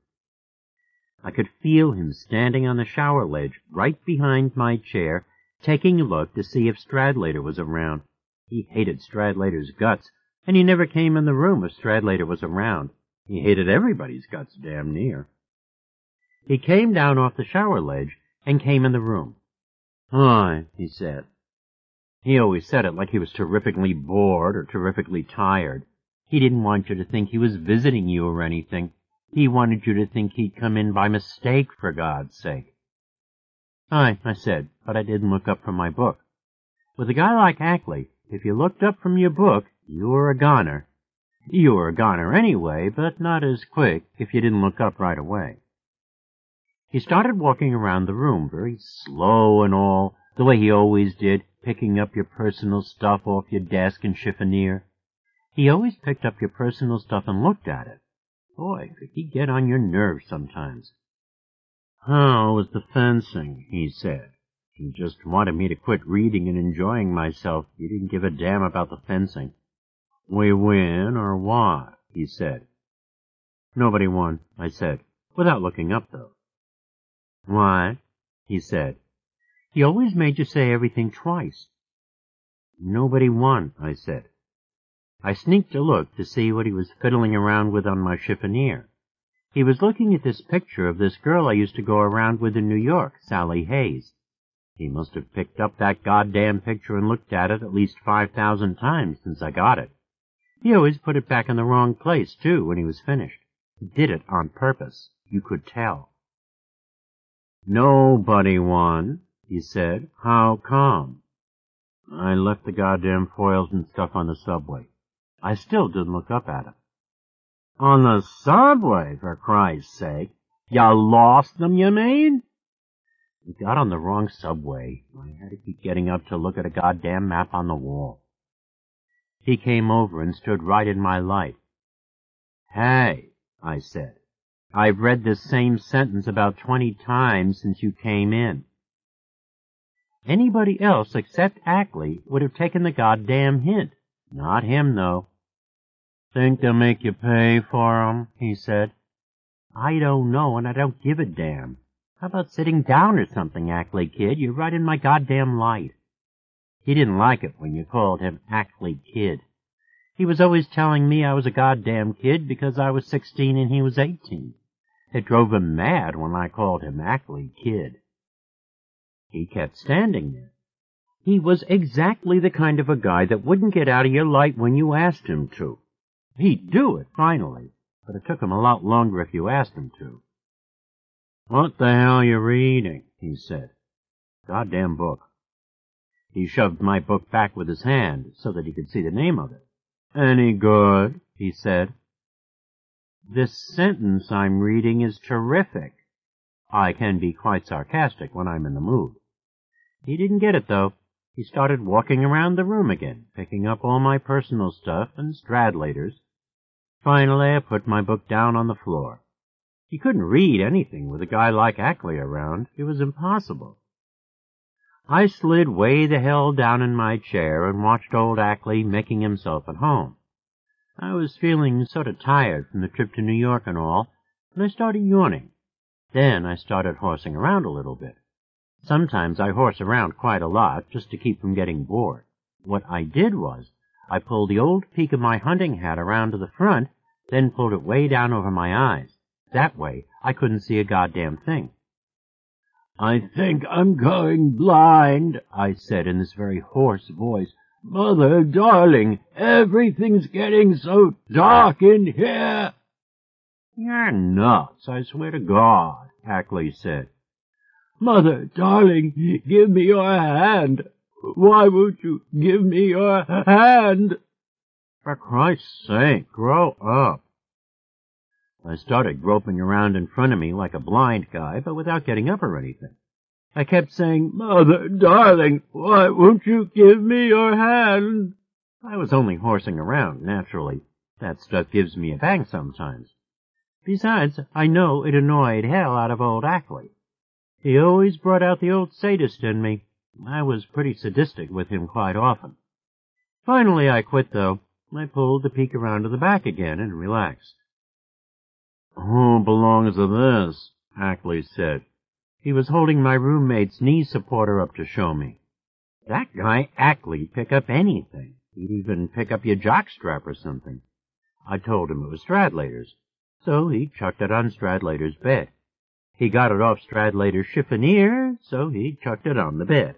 I could feel him standing on the shower ledge right behind my chair, taking a look to see if Stradlater was around. He hated Stradlater's guts, and he never came in the room if Stradlater was around. He hated everybody's guts, damn near. He came down off the shower ledge and came in the room. "Hi," he said. He always said it like he was terrifically bored or terrifically tired. He didn't want you to think he was visiting you or anything. He wanted you to think he'd come in by mistake, for God's sake. "Hi," I said, but I didn't look up from my book. With a guy like Ackley, if you looked up from your book, you were a goner. You were a goner anyway, but not as quick if you didn't look up right away. He started walking around the room, very slow and all, the way he always did, picking up your personal stuff off your desk and chiffonier. He always picked up your personal stuff and looked at it. Boy, could he get on your nerves sometimes. "How was the fencing?" he said. He just wanted me to quit reading and enjoying myself. He didn't give a damn about the fencing. "We win or what?" he said. "Nobody won," I said, without looking up, though. "What?" he said. He always made you say everything twice. "Nobody won," I said. I sneaked a look to see what he was fiddling around with on my chiffonier. He was looking at this picture of this girl I used to go around with in New York, Sally Hayes. He must have picked up that goddamn picture and looked at it at least 5,000 times since I got it. He always put it back in the wrong place, too, when he was finished. He did it on purpose. You could tell. "Nobody won," he said. "How come?" I left the goddamn foils and stuff on the subway. I still didn't look up at him. "On the subway, for Christ's sake? You lost them, you mean?" We got on the wrong subway. I had to keep getting up to look at a goddamn map on the wall. He came over and stood right in my light. "Hey," I said, "I've read this same sentence about 20 times since you came in." Anybody else except Ackley would have taken the goddamn hint. Not him, though. "Think they'll make you pay for 'em?" he said. "I don't know, and I don't give a damn. How about sitting down or something, Ackley kid? You're right in my goddamn light." He didn't like it when you called him Ackley kid. He was always telling me I was a goddamn kid because I was 16 and he was 18. It drove him mad when I called him Ackley Kid. He kept standing there. He was exactly the kind of a guy that wouldn't get out of your light when you asked him to. He'd do it, finally, but it took him a lot longer if you asked him to. "What the hell are you reading?" he said. "Goddamn book." He shoved my book back with his hand so that he could see the name of it. "Any good?" he said. "This sentence I'm reading is terrific." I can be quite sarcastic when I'm in the mood. He didn't get it, though. He started walking around the room again, picking up all my personal stuff and Stradlaters. Finally, I put my book down on the floor. He couldn't read anything with a guy like Ackley around. It was impossible. I slid way the hell down in my chair and watched old Ackley making himself at home. I was feeling sort of tired from the trip to New York and all, and I started yawning. Then I started horsing around a little bit. Sometimes I horse around quite a lot just to keep from getting bored. What I did was, I pulled the old peak of my hunting hat around to the front, then pulled it way down over my eyes. That way, I couldn't see a goddamn thing. "I think I'm going blind," I said in this very hoarse voice. "Mother, darling, everything's getting so dark in here." "You're nuts, I swear to God," Ackley said. "Mother, darling, give me your hand. Why won't you give me your hand?" "For Christ's sake, grow up." I started groping around in front of me like a blind guy, but without getting up or anything. I kept saying, "Mother, darling, why won't you give me your hand?" I was only horsing around, naturally. That stuff gives me a bang sometimes. Besides, I know it annoyed hell out of old Ackley. He always brought out the old sadist in me. I was pretty sadistic with him quite often. Finally, I quit, though. I pulled the peak around to the back again and relaxed. "Who belongs to this?" Ackley said. He was holding my roommate's knee supporter up to show me. That guy Ackley pick up anything. He'd even pick up your jockstrap or something. I told him it was Stradlater's, so he chucked it on Stradlater's bed. He got it off Stradlater's chiffonier, so he chucked it on the bed.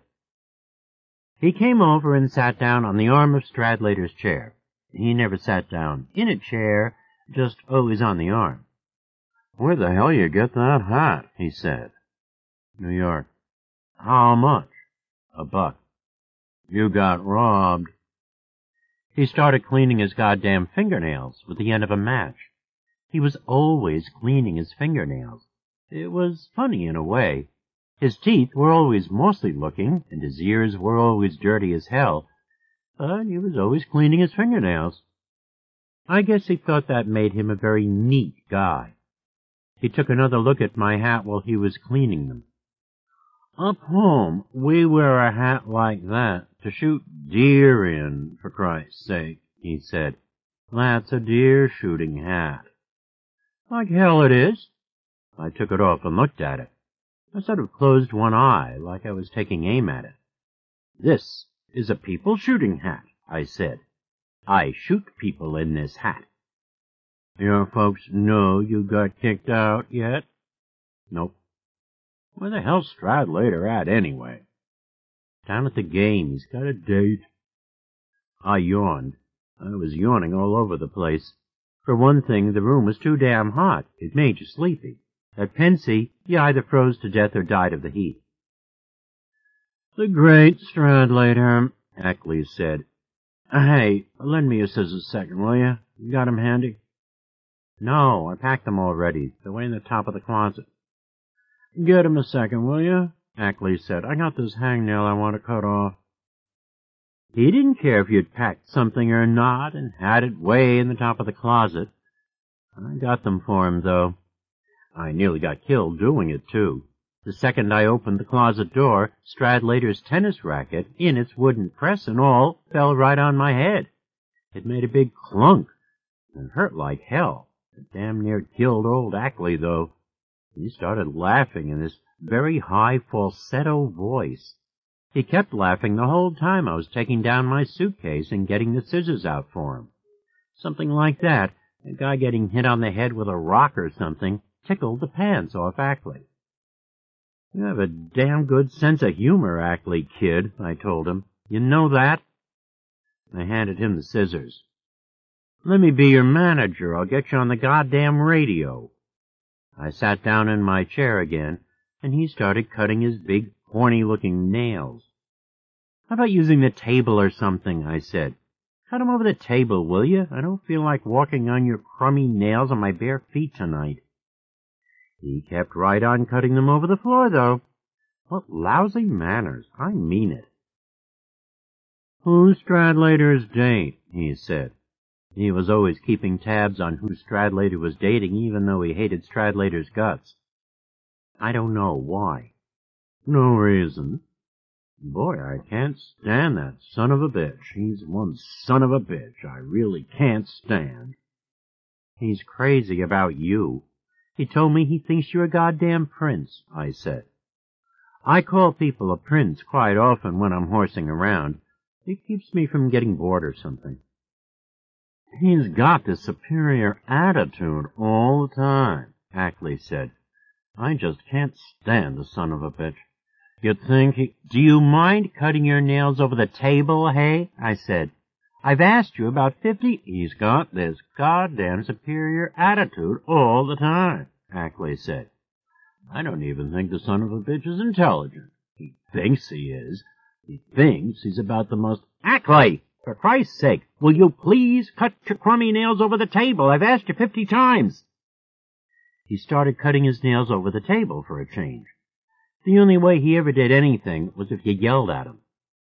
He came over and sat down on the arm of Stradlater's chair. He never sat down in a chair, just always on the arm. "Where the hell you get that hat?" he said. "New York." "How much?" $1. "You got robbed." He started cleaning his goddamn fingernails with the end of a match. He was always cleaning his fingernails. It was funny in a way. His teeth were always mossy looking, and his ears were always dirty as hell, but he was always cleaning his fingernails. I guess he thought that made him a very neat guy. He took another look at my hat while he was cleaning them. "Up home, we wear a hat like that to shoot deer in, for Christ's sake," he said. "That's a deer-shooting hat." "Like hell it is." I took it off and looked at it. I sort of closed one eye, like I was taking aim at it. "This is a people-shooting hat," I said. "I shoot people in this hat." "Your folks know you got kicked out yet?" "Nope." "Where the hell's Stradlater at, anyway?" "Down at the game. He's got a date." I yawned. I was yawning all over the place. For one thing, the room was too damn hot. It made you sleepy. At Pensy, you either froze to death or died of the heat. "The great Stradlater," Ackley said. "Hey, lend me your scissors a second, will you? You got 'em handy?" "No, I packed them already. They're way in the top of the closet." "Get 'em a second, will you?" Ackley said. "I got this hangnail I want to cut off." He didn't care if you'd packed something or not and had it way in the top of the closet. I got them for him, though. I nearly got killed doing it, too. The second I opened the closet door, Stradlater's tennis racket, in its wooden press and all, fell right on my head. It made a big clunk and hurt like hell. It damn near killed old Ackley, though. He started laughing in this very high falsetto voice. He kept laughing the whole time I was taking down my suitcase and getting the scissors out for him. Something like that, a guy getting hit on the head with a rock or something, tickled the pants off Ackley. "You have a damn good sense of humor, Ackley, kid," I told him. "You know that?" I handed him the scissors. "Let me be your manager. I'll get you on the goddamn radio." I sat down in my chair again, and he started cutting his big, horny-looking nails. "How about using the table or something?" I said. "Cut 'em over the table, will you? I don't feel like walking on your crummy nails on my bare feet tonight." He kept right on cutting them over the floor, though. What lousy manners. I mean it. "Who's Stradlater's date?" he said. He was always keeping tabs on who Stradlater was dating, even though he hated Stradlater's guts. "I don't know. Why?" "No reason." "Boy, I can't stand that son of a bitch. He's one son of a bitch I really can't stand." "He's crazy about you. He told me he thinks you're a goddamn prince," I said. "I call people a prince quite often when I'm horsing around. It keeps me from getting bored or something." "He's got this superior attitude all the time," Ackley said. "I just can't stand the son of a bitch. You'd think he—" "Do you mind cutting your nails over the table, hey?" I said. "I've asked you about 50—" "He's got this goddamn superior attitude all the time," Ackley said. "I don't even think the son of a bitch is intelligent. He thinks he is. He thinks he's about the most—" "Ackley! For Christ's sake, will you please cut your crummy nails over the table? I've asked you 50 times. He started cutting his nails over the table for a change. The only way he ever did anything was if you yelled at him.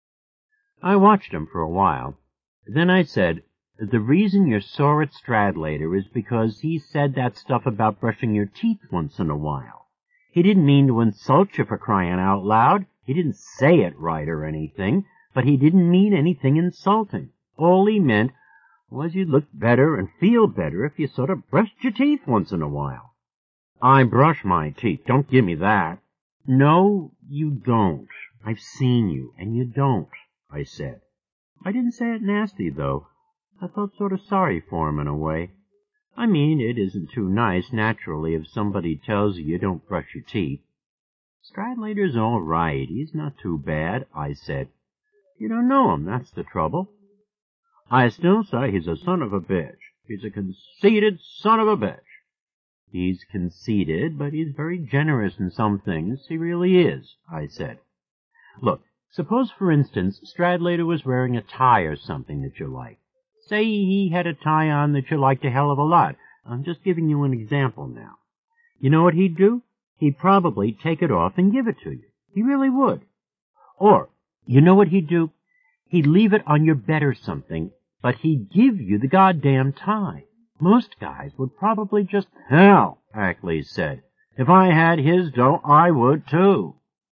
I watched him for a while. Then I said, "The reason you're sore at Stradlater is because he said that stuff about brushing your teeth once in a while. He didn't mean to insult you, for crying out loud. He didn't say it right or anything, but he didn't mean anything insulting. All he meant was you'd look better and feel better if you sort of brushed your teeth once in a while." "I brush my teeth. Don't give me that." "No, you don't. I've seen you, and you don't," I said. I didn't say it nasty, though. I felt sort of sorry for him in a way. I mean, it isn't too nice, naturally, if somebody tells you don't brush your teeth. "Stradlater's all right. He's not too bad," I said. "You don't know him, that's the trouble." "I still say he's a son of a bitch. He's a conceited son of a bitch." "He's conceited, but he's very generous in some things. He really is," I said. "Look, suppose, for instance, Stradlater was wearing a tie or something that you like. Say he had a tie on that you liked a hell of a lot. I'm just giving you an example now. You know what he'd do? He'd probably take it off and give it to you. He really would. Or, you know what he'd do? He'd leave it on your bed or something, but he'd give you the goddamn tie. Most guys would probably just—" "Hell," Ackley said. "If I had his dough, I would too."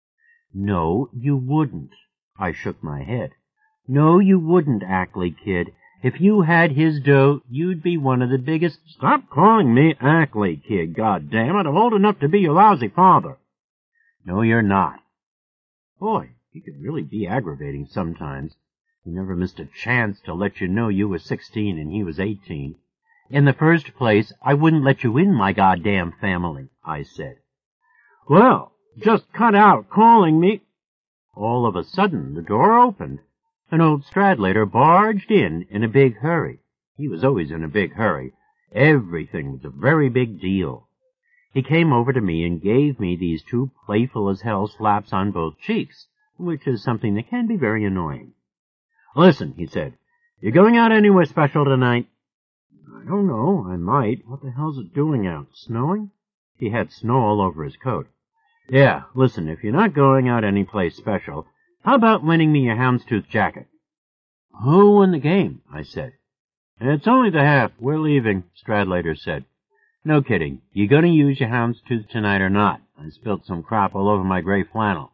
"No, you wouldn't." I shook my head. "No, you wouldn't, Ackley, kid. If you had his dough, you'd be one of the biggest—" "Stop calling me Ackley, kid, goddammit. I'm old enough to be your lousy father." "No, you're not." Boy, he could really be aggravating sometimes. He never missed a chance to let you know you were 16 and he was 18. "In the first place, I wouldn't let you in my goddamn family," I said. "Well, just cut out calling me—" All of a sudden, the door opened, and old Stradlater barged in a big hurry. He was always in a big hurry. Everything was a very big deal. He came over to me and gave me these 2 playful-as-hell slaps on both cheeks, which is something that can be very annoying. "Listen," he said, "you going out anywhere special tonight?" "I don't know. I might. What the hell's it doing out? Snowing?" He had snow all over his coat. "Yeah, listen, if you're not going out any place special, how about lending me your houndstooth jacket?" "Who won the game?" I said. "It's only the half. We're leaving," Stradlater said. "No kidding. You gonna use your houndstooth tonight or not? I spilt some crap all over my gray flannel."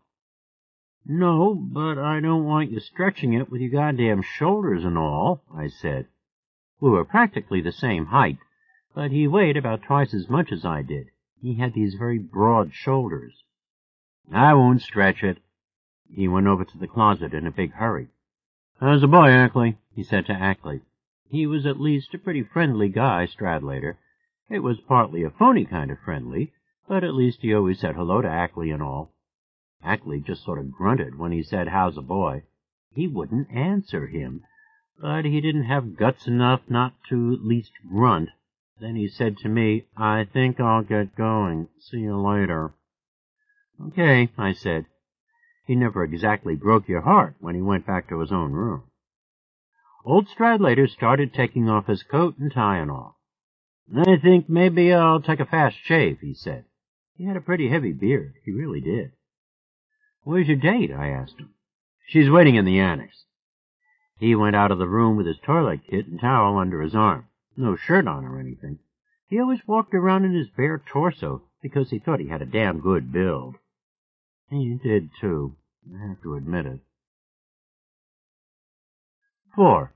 "No, but I don't want you stretching it with your goddamn shoulders and all," I said. We were practically the same height, but he weighed about twice as much as I did. He had these very broad shoulders. "I won't stretch it." He went over to the closet in a big hurry. "How's the boy, Ackley?" he said to Ackley. He was at least a pretty friendly guy, Stradlater, It was partly a phony kind of friendly, but at least he always said hello to Ackley and all. Ackley just sort of grunted when he said, "How's a boy?" He wouldn't answer him, but he didn't have guts enough not to at least grunt. Then he said to me, "I think I'll get going. See you later." "Okay," I said. He never exactly broke your heart when he went back to his own room. Old Stradlater started taking off his coat and tie and all. "I think maybe I'll take a fast shave," he said. He had a pretty heavy beard. He really did. "Where's your date?" I asked him. "She's waiting in the annex." He went out of the room with his toilet kit and towel under his arm. No shirt on or anything. He always walked around in his bare torso because he thought he had a damn good build. He did, too. I have to admit it. 4.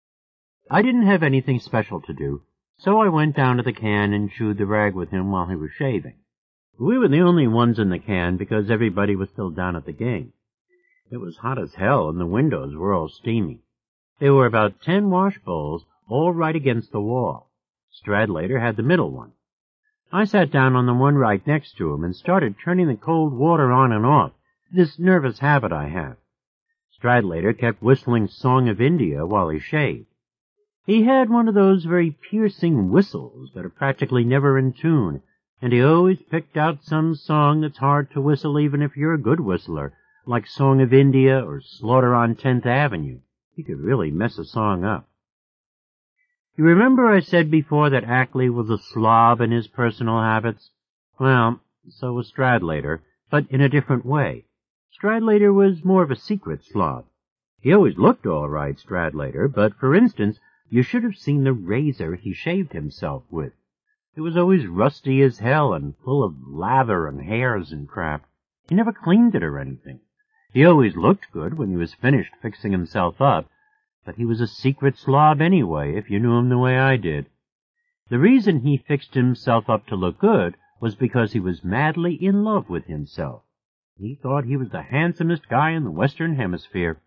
I didn't have anything special to do, so I went down to the can and chewed the rag with him while he was shaving. We were the only ones in the can because everybody was still down at the game. It was hot as hell and the windows were all steamy. There were about 10 wash bowls, all right against the wall. Stradlater had the middle one. I sat down on the one right next to him and started turning the cold water on and off, this nervous habit I have. Stradlater kept whistling Song of India while he shaved. He had one of those very piercing whistles that are practically never in tune, and he always picked out some song that's hard to whistle even if you're a good whistler, like Song of India or Slaughter on 10th Avenue. He could really mess a song up. You remember I said before that Ackley was a slob in his personal habits? Well, so was Stradlater, but in a different way. Stradlater was more of a secret slob. He always looked all right, Stradlater, but, for instance, you should have seen the razor he shaved himself with. It was always rusty as hell and full of lather and hairs and crap. He never cleaned it or anything. He always looked good when he was finished fixing himself up, but he was a secret slob anyway, if you knew him the way I did. The reason he fixed himself up to look good was because he was madly in love with himself. He thought he was the handsomest guy in the Western Hemisphere.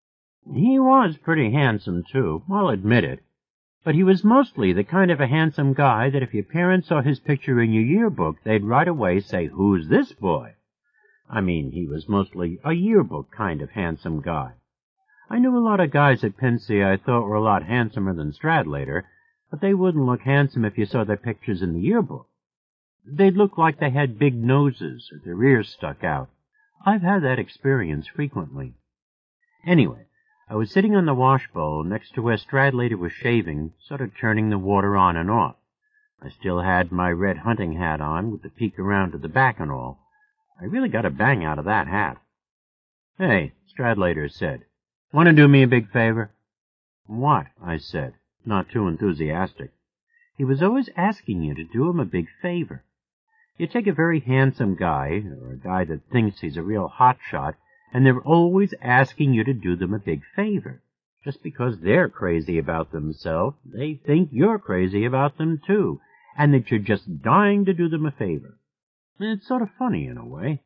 He was pretty handsome, too, I'll admit it. But he was mostly the kind of a handsome guy that if your parents saw his picture in your yearbook, they'd right away say, "Who's this boy?" I mean, he was mostly a yearbook kind of handsome guy. I knew a lot of guys at Pensy I thought were a lot handsomer than Stradlater, but they wouldn't look handsome if you saw their pictures in the yearbook. They'd look like they had big noses or their ears stuck out. I've had that experience frequently. Anyway, I was sitting on the wash bowl next to where Stradlater was shaving, sort of turning the water on and off. I still had my red hunting hat on with the peak around to the back and all. I really got a bang out of that hat. "Hey," Stradlater said, "want to do me a big favor?" "What?" I said, not too enthusiastic. He was always asking you to do him a big favor. You take a very handsome guy, or a guy that thinks he's a real hotshot, and they're always asking you to do them a big favor. Just because they're crazy about themselves, they think you're crazy about them too, and that you're just dying to do them a favor. It's sort of funny in a way.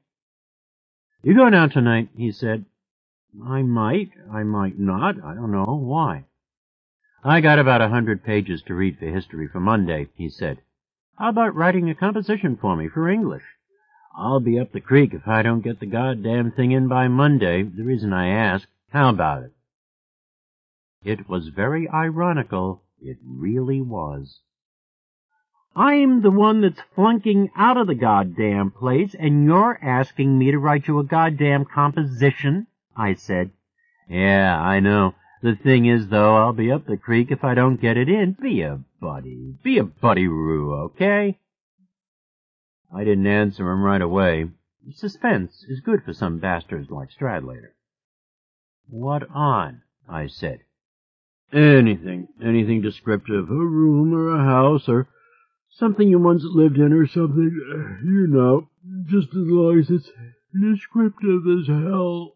"You going out tonight?" he said. I might not, I don't know. Why?" "I got about 100 pages to read for history for Monday," he said. "How about writing a composition for me for English? I'll be up the creek if I don't get the goddamn thing in by Monday. The reason I ask, how about it?" It was very ironical. It really was. "I'm the one that's flunking out of the goddamn place, and you're asking me to write you a goddamn composition?" I said. "Yeah, I know. The thing is, though, I'll be up the creek if I don't get it in. Be a buddy-roo, okay?" I didn't answer him right away. Suspense is good for some bastards like Stradlater. "What on?" I said. Anything descriptive. A room or a house or something you once lived in or something. You know, just as long as it's descriptive as hell."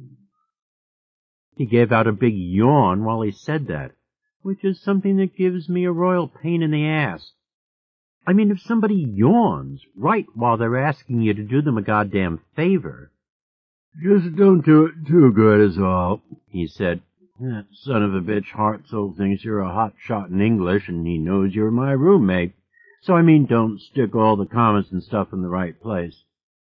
He gave out a big yawn while he said that, which is something that gives me a royal pain in the ass. I mean, if somebody yawns right while they're asking you to do them a goddamn favor. "Just don't do it too good is all," he said. "That son of a bitch Hartzell thinks you're a hot shot in English, and he knows you're my roommate. So I mean, don't stick all the commas and stuff in the right place.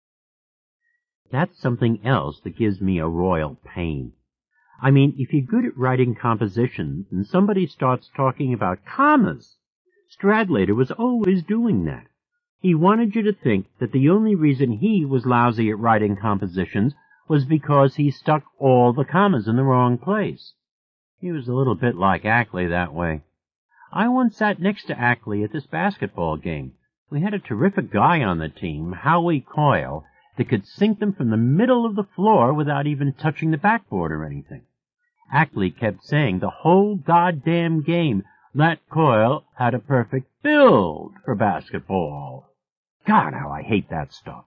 That's something else that gives me a royal pain. I mean, if you're good at writing compositions and somebody starts talking about commas, Stradlater was always doing that. He wanted you to think that the only reason he was lousy at writing compositions was because he stuck all the commas in the wrong place. He was a little bit like Ackley that way. I once sat next to Ackley at this basketball game. We had a terrific guy on the team, Howie Coyle, that could sink them from the middle of the floor without even touching the backboard or anything. Ackley kept saying the whole goddamn game that Coyle had a perfect build for basketball. God, how I hate that stuff.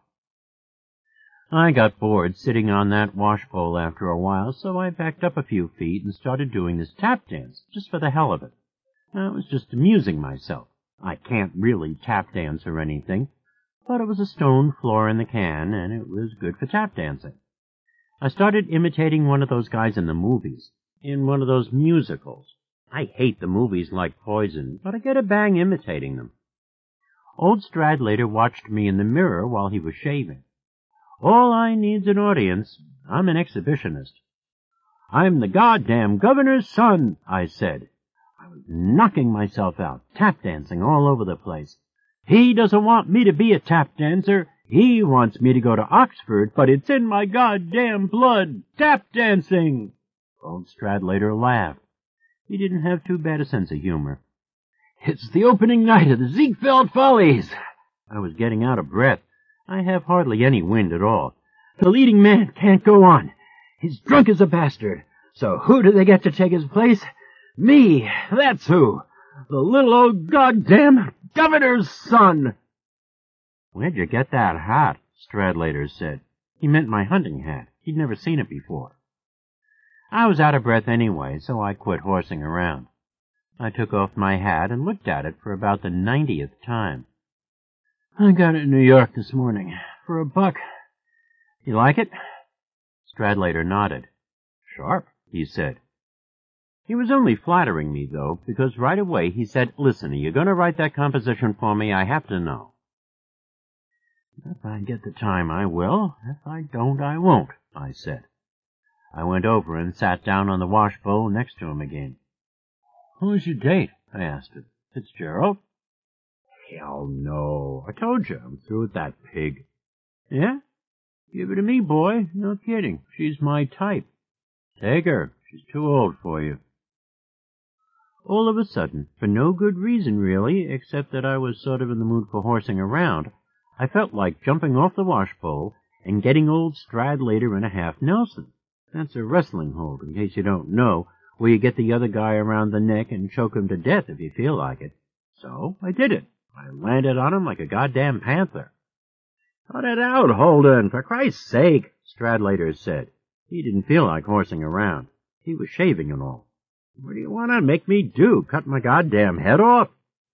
I got bored sitting on that washbowl after a while, so I backed up a few feet and started doing this tap dance, just for the hell of it. I was just amusing myself. I can't really tap dance or anything, but it was a stone floor in the can, and it was good for tap dancing. I started imitating one of those guys in the movies, in one of those musicals. I hate the movies like poison, but I get a bang imitating them. Old Stradlater watched me in the mirror while he was shaving. All I need's an audience. I'm an exhibitionist. I'm the goddamn governor's son, I said. I was knocking myself out, tap dancing all over the place. He doesn't want me to be a tap dancer. He wants me to go to Oxford, but it's in my goddamn blood, tap dancing. Old Stradlater laughed. He didn't have too bad a sense of humor. It's the opening night of the Ziegfeld Follies. I was getting out of breath. I have hardly any wind at all. The leading man can't go on. He's drunk as a bastard. So who do they get to take his place? Me, that's who. The little old goddamn governor's son. Where'd you get that hat? Stradlater said. He meant my hunting hat. He'd never seen it before. I was out of breath anyway, so I quit horsing around. I took off my hat and looked at it for about the 90th time. I got it in New York this morning, for $1. You like it? Stradlater nodded. Sharp, he said. He was only flattering me, though, because right away he said, Listen, are you going to write that composition for me? I have to know. If I get the time, I will. If I don't, I won't, I said. I went over and sat down on the washbowl next to him again. Who's your date? I asked him. Fitzgerald? Hell no. I told you, I'm through with that pig. Yeah? Give her to me, boy. No kidding. She's my type. Take her. She's too old for you. All of a sudden, for no good reason really, except that I was sort of in the mood for horsing around, I felt like jumping off the washbowl and getting old Stradlater in a half Nelson. That's a wrestling hold, in case you don't know, where you get the other guy around the neck and choke him to death if you feel like it. So I did it. I landed on him like a goddamn panther. Cut it out, Holden, for Christ's sake, Stradlater said. He didn't feel like horsing around. He was shaving and all. What do you want to make me do, cut my goddamn head off?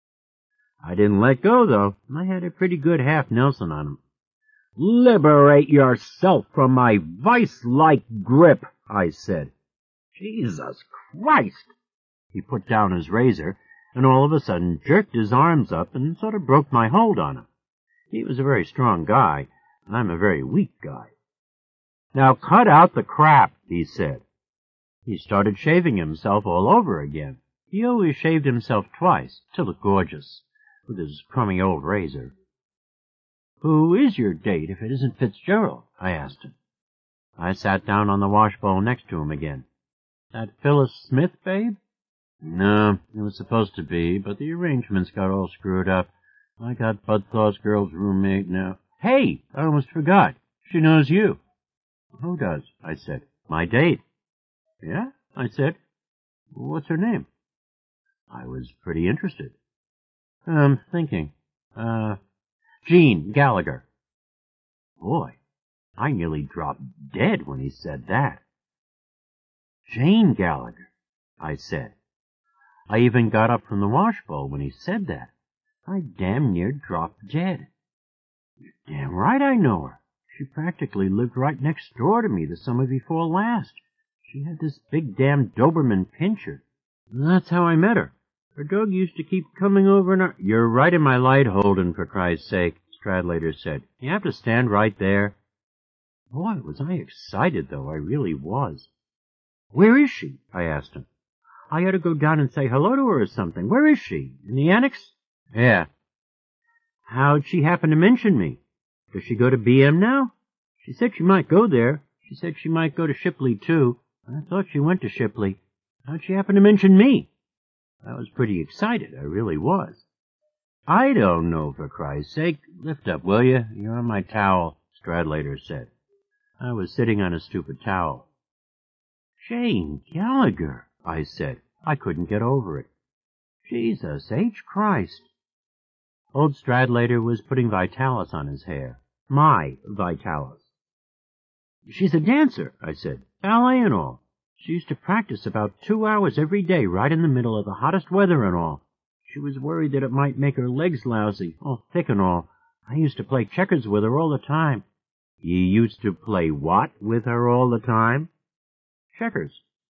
I didn't let go, though. I had a pretty good half Nelson on him. Liberate yourself from my vice-like grip, I said. Jesus Christ! He put down his razor, and all of a sudden jerked his arms up and sort of broke my hold on him. He was a very strong guy, and I'm a very weak guy. Now cut out the crap, he said. He started shaving himself all over again. He always shaved himself twice, to look gorgeous, with his crummy old razor. Who is your date if it isn't Fitzgerald? I asked him. I sat down on the washbowl next to him again. That Phyllis Smith, babe? No, it was supposed to be, but the arrangements got all screwed up. I got Bud Thaw's girl's roommate now. Hey, I almost forgot. She knows you. Who does? I said. My date. Yeah? I said. What's her name? I was pretty interested. Thinking. Jean Gallagher. Boy, I nearly dropped dead when he said that. Jane Gallagher, I said. I even got up from the washbowl when he said that. I damn near dropped dead. You're damn right I know her. She practically lived right next door to me the summer before last. She had this big damn Doberman pinscher. That's how I met her. Her dog used to keep coming over and... You're right in my light, Holden, for Christ's sake, Stradlater said. You have to stand right there. Boy, was I excited, though. I really was. Where is she? I asked him. I ought to go down and say hello to her or something. Where is she? In the annex? Yeah. How'd she happen to mention me? Does she go to BM now? She said she might go there. She said she might go to Shipley, too. I thought she went to Shipley. How'd she happen to mention me? I was pretty excited. I really was. I don't know, for Christ's sake. Lift up, will you? You're on my towel, Stradlater said. I was sitting on a stupid towel. Jane Gallagher, I said. I couldn't get over it. Jesus H. Christ. Old Stradlater was putting Vitalis on his hair. My Vitalis. She's a dancer, I said. Ballet and all. She used to practice about 2 hours every day, right in the middle of the hottest weather and all. She was worried that it might make her legs lousy, all thick and all. I used to play checkers with her all the time. You used to play what with her all the time? Checkers.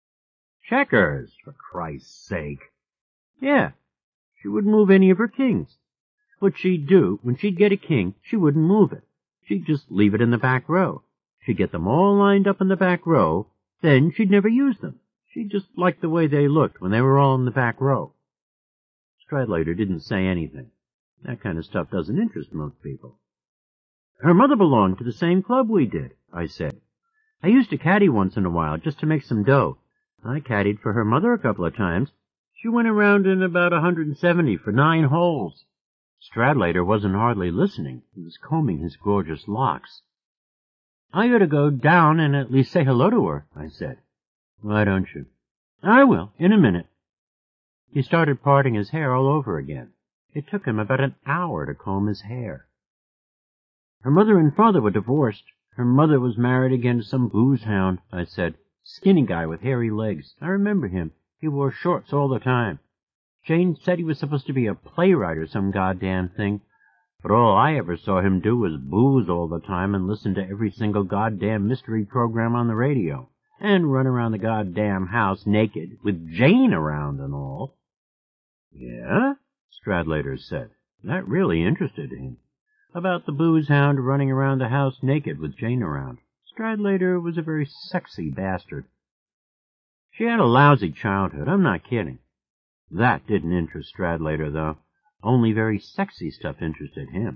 Checkers, for Christ's sake. Yeah, she wouldn't move any of her kings. What she'd do, when she'd get a king, she wouldn't move it. She'd just leave it in the back row. She'd get them all lined up in the back row, then she'd never use them. She just liked the way they looked when they were all in the back row. Stradlater didn't say anything. That kind of stuff doesn't interest most people. Her mother belonged to the same club we did, I said. I used to caddy once in a while just to make some dough. I caddied for her mother a couple of times. She went around in about 170 for 9 holes. Stradlater wasn't hardly listening. He was combing his gorgeous locks. I ought to go down and at least say hello to her, I said. Why don't you? I will, in a minute. He started parting his hair all over again. It took him about an hour to comb his hair. Her mother and father were divorced. Her mother was married again to some booze hound, I said. Skinny guy with hairy legs. I remember him. He wore shorts all the time. Jane said he was supposed to be a playwright or some goddamn thing, but all I ever saw him do was booze all the time and listen to every single goddamn mystery program on the radio, and run around the goddamn house naked, with Jane around and all. Yeah? Stradlater said. That really interested him. About the booze hound running around the house naked with Jane around. Stradlater was a very sexy bastard. She had a lousy childhood, I'm not kidding. That didn't interest Stradlater, though. Only very sexy stuff interested him.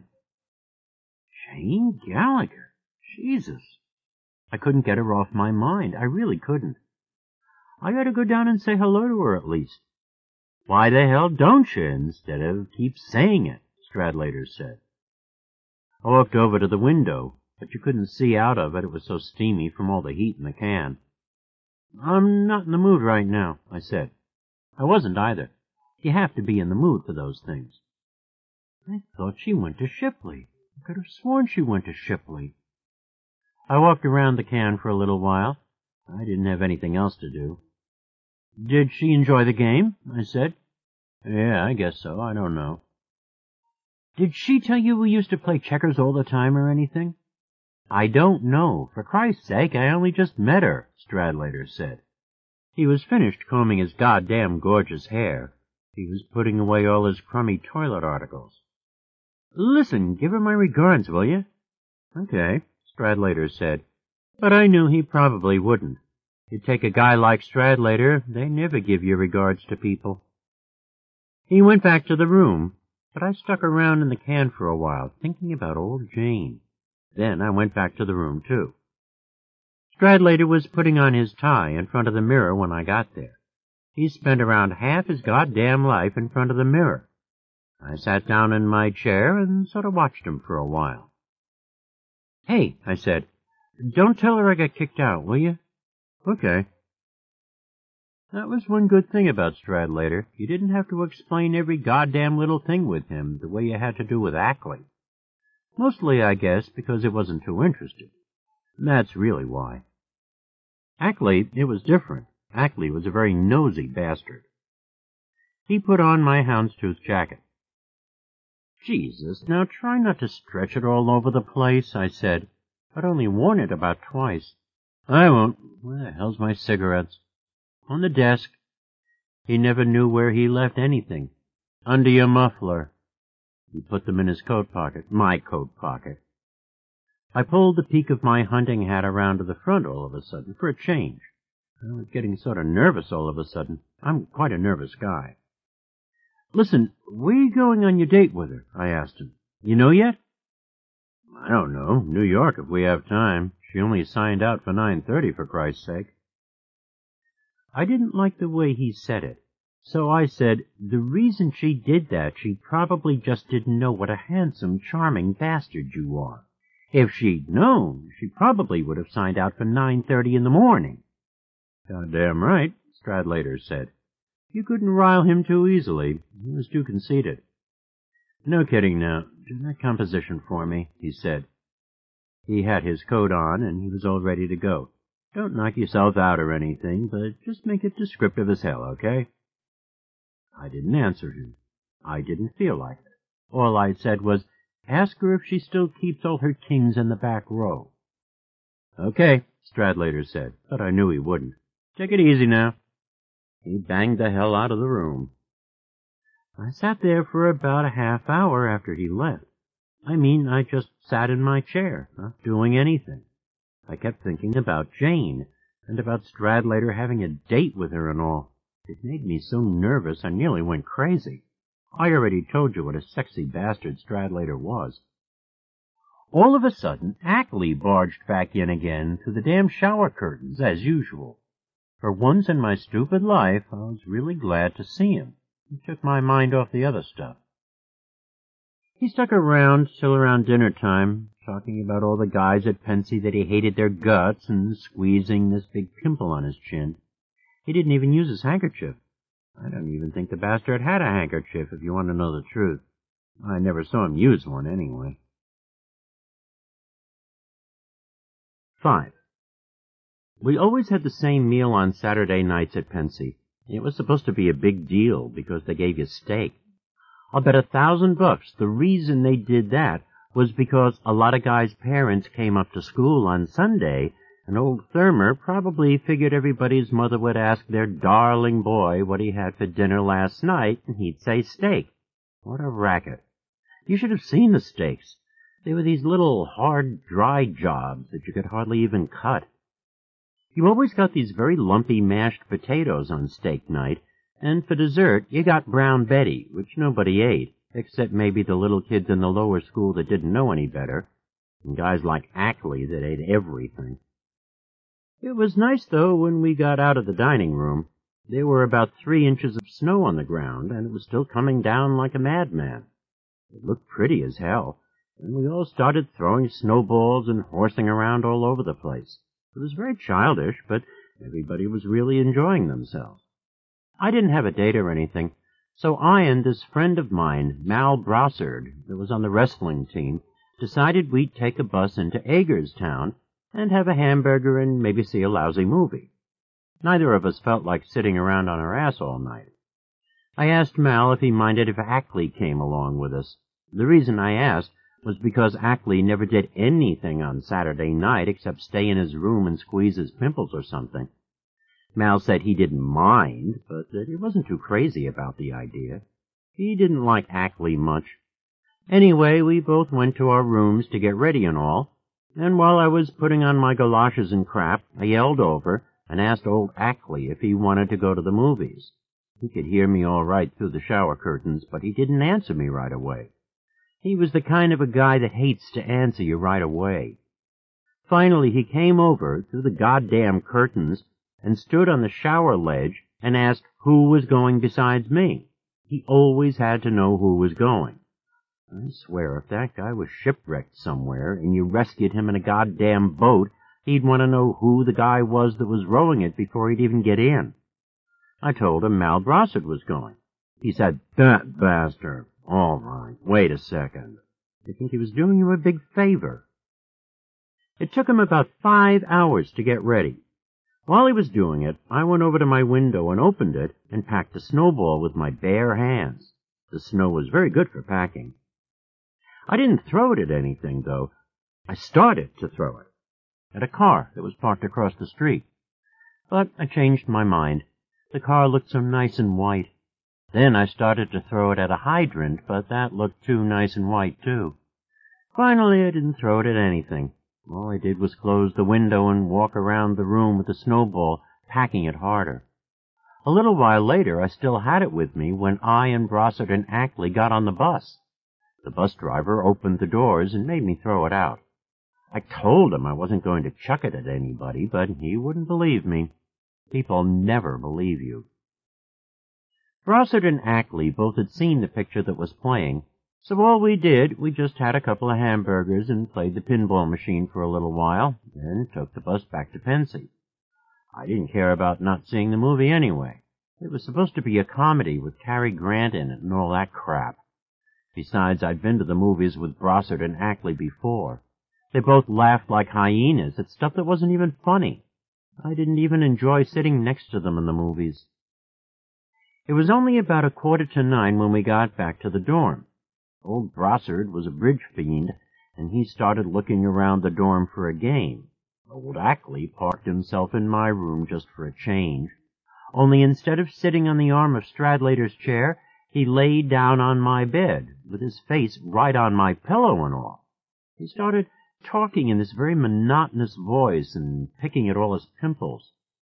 Jane Gallagher. Jesus. I couldn't get her off my mind. I really couldn't. I ought to go down and say hello to her at least. Why the hell don't you, instead of keep saying it, Stradlater said. I walked over to the window, but you couldn't see out of it. It was so steamy from all the heat in the can. I'm not in the mood right now, I said. I wasn't either. You have to be in the mood for those things. I thought she went to Shipley. I could have sworn she went to Shipley. I walked around the can for a little while. I didn't have anything else to do. Did she enjoy the game? I said. Yeah, I guess so. I don't know. Did she tell you we used to play checkers all the time or anything? I don't know. For Christ's sake, I only just met her, Stradlater said. He was finished combing his goddamn gorgeous hair. He was putting away all his crummy toilet articles. Listen, give her my regards, will you? Okay, Stradlater said. But I knew he probably wouldn't. You take a guy like Stradlater, they never give your regards to people. He went back to the room, but I stuck around in the can for a while, thinking about old Jane. Then I went back to the room, too. Stradlater was putting on his tie in front of the mirror when I got there. He spent around half his goddamn life in front of the mirror. I sat down in my chair and sort of watched him for a while. Hey, I said, don't tell her I got kicked out, will you? Okay. That was one good thing about Stradlater. You didn't have to explain every goddamn little thing with him the way you had to do with Ackley. Mostly, I guess, because it wasn't too interested. That's really why. Ackley, it was different. Ackley was a very nosy bastard. He put on my houndstooth jacket. Jesus, now try not to stretch it all over the place, I said. I'd only worn it about twice. I won't. Where the hell's my cigarettes? On the desk. He never knew where he left anything. Under your muffler. He put them in his coat pocket, my coat pocket. I pulled the peak of my hunting hat around to the front all of a sudden for a change. I was getting sort of nervous all of a sudden. I'm quite a nervous guy. Listen, where are you going on your date with her? I asked him. You know yet? I don't know. New York, if we have time. She only signed out for 9:30, for Christ's sake. I didn't like the way he said it, so I said, the reason she did that, she probably just didn't know what a handsome, charming bastard you are. If she'd known, she probably would have signed out for 9:30 in the morning. Goddamn right, Stradlater said. You couldn't rile him too easily. He was too conceited. No kidding now. Do that composition for me, he said. He had his coat on, and he was all ready to go. Don't knock yourself out or anything, but just make it descriptive as hell, okay? I didn't answer him. I didn't feel like it. All I said was, ask her if she still keeps all her kings in the back row. Okay, Stradlater said, but I knew he wouldn't. Take it easy now. He banged the hell out of the room. I sat there for about a half hour after he left. I just sat in my chair, not doing anything. I kept thinking about Jane, and about Stradlater having a date with her and all. It made me so nervous I nearly went crazy. I already told you what a sexy bastard Stradlater was. All of a sudden, Ackley barged back in again through the damn shower curtains, as usual. For once in my stupid life, I was really glad to see him. He took my mind off the other stuff. He stuck around till around dinner time, talking about all the guys at Pensy that he hated their guts and squeezing this big pimple on his chin. He didn't even use his handkerchief. I don't even think the bastard had a handkerchief, if you want to know the truth. I never saw him use one, anyway. 5. We always had the same meal on Saturday nights at Pensy. It was supposed to be a big deal because they gave you steak. I'll bet $1,000 the reason they did that was because a lot of guys' parents came up to school on Sunday, and old Thermer probably figured everybody's mother would ask their darling boy what he had for dinner last night, and he'd say steak. What a racket. You should have seen the steaks. They were these little hard, dry jobs that you could hardly even cut. You always got these very lumpy mashed potatoes on steak night, and for dessert you got Brown Betty, which nobody ate, except maybe the little kids in the lower school that didn't know any better, and guys like Ackley that ate everything. It was nice, though, when we got out of the dining room. There were about 3 inches of snow on the ground, and it was still coming down like a madman. It looked pretty as hell, and we all started throwing snowballs and horsing around all over the place. It was very childish, but everybody was really enjoying themselves. I didn't have a date or anything, so I and this friend of mine, Mal Brossard, that was on the wrestling team, decided we'd take a bus into Hagerstown and have a hamburger and maybe see a lousy movie. Neither of us felt like sitting around on our ass all night. I asked Mal if he minded if Ackley came along with us. The reason I asked was because Ackley never did anything on Saturday night except stay in his room and squeeze his pimples or something. Mal said he didn't mind, but that he wasn't too crazy about the idea. He didn't like Ackley much. Anyway, we both went to our rooms to get ready and all, and while I was putting on my galoshes and crap, I yelled over and asked old Ackley if he wanted to go to the movies. He could hear me all right through the shower curtains, but he didn't answer me right away. He was the kind of a guy that hates to answer you right away. Finally, he came over through the goddamn curtains and stood on the shower ledge and asked who was going besides me. He always had to know who was going. I swear, if that guy was shipwrecked somewhere and you rescued him in a goddamn boat, he'd want to know who the guy was that was rowing it before he'd even get in. I told him Mal Brossard was going. He said, "That bastard. All right, wait a second." I think he was doing you a big favor. It took him about 5 hours to get ready. While he was doing it, I went over to my window and opened it and packed a snowball with my bare hands. The snow was very good for packing. I didn't throw it at anything, though. I started to throw it at a car that was parked across the street. But I changed my mind. The car looked so nice and white. Then I started to throw it at a hydrant, but that looked too nice and white, too. Finally, I didn't throw it at anything. All I did was close the window and walk around the room with the snowball, packing it harder. A little while later, I still had it with me when I and Brossard and Ackley got on the bus. The bus driver opened the doors and made me throw it out. I told him I wasn't going to chuck it at anybody, but he wouldn't believe me. People never believe you. Brossard and Ackley both had seen the picture that was playing, so all we did, we just had a couple of hamburgers and played the pinball machine for a little while, then took the bus back to Pensy. I didn't care about not seeing the movie anyway. It was supposed to be a comedy with Cary Grant in it and all that crap. Besides, I'd been to the movies with Brossard and Ackley before. They both laughed like hyenas at stuff that wasn't even funny. I didn't even enjoy sitting next to them in the movies. It was only about 8:45 when we got back to the dorm. Old Brossard was a bridge fiend, and he started looking around the dorm for a game. Old Ackley parked himself in my room just for a change. Only instead of sitting on the arm of Stradlater's chair, he lay down on my bed, with his face right on my pillow and all. He started talking in this very monotonous voice and picking at all his pimples.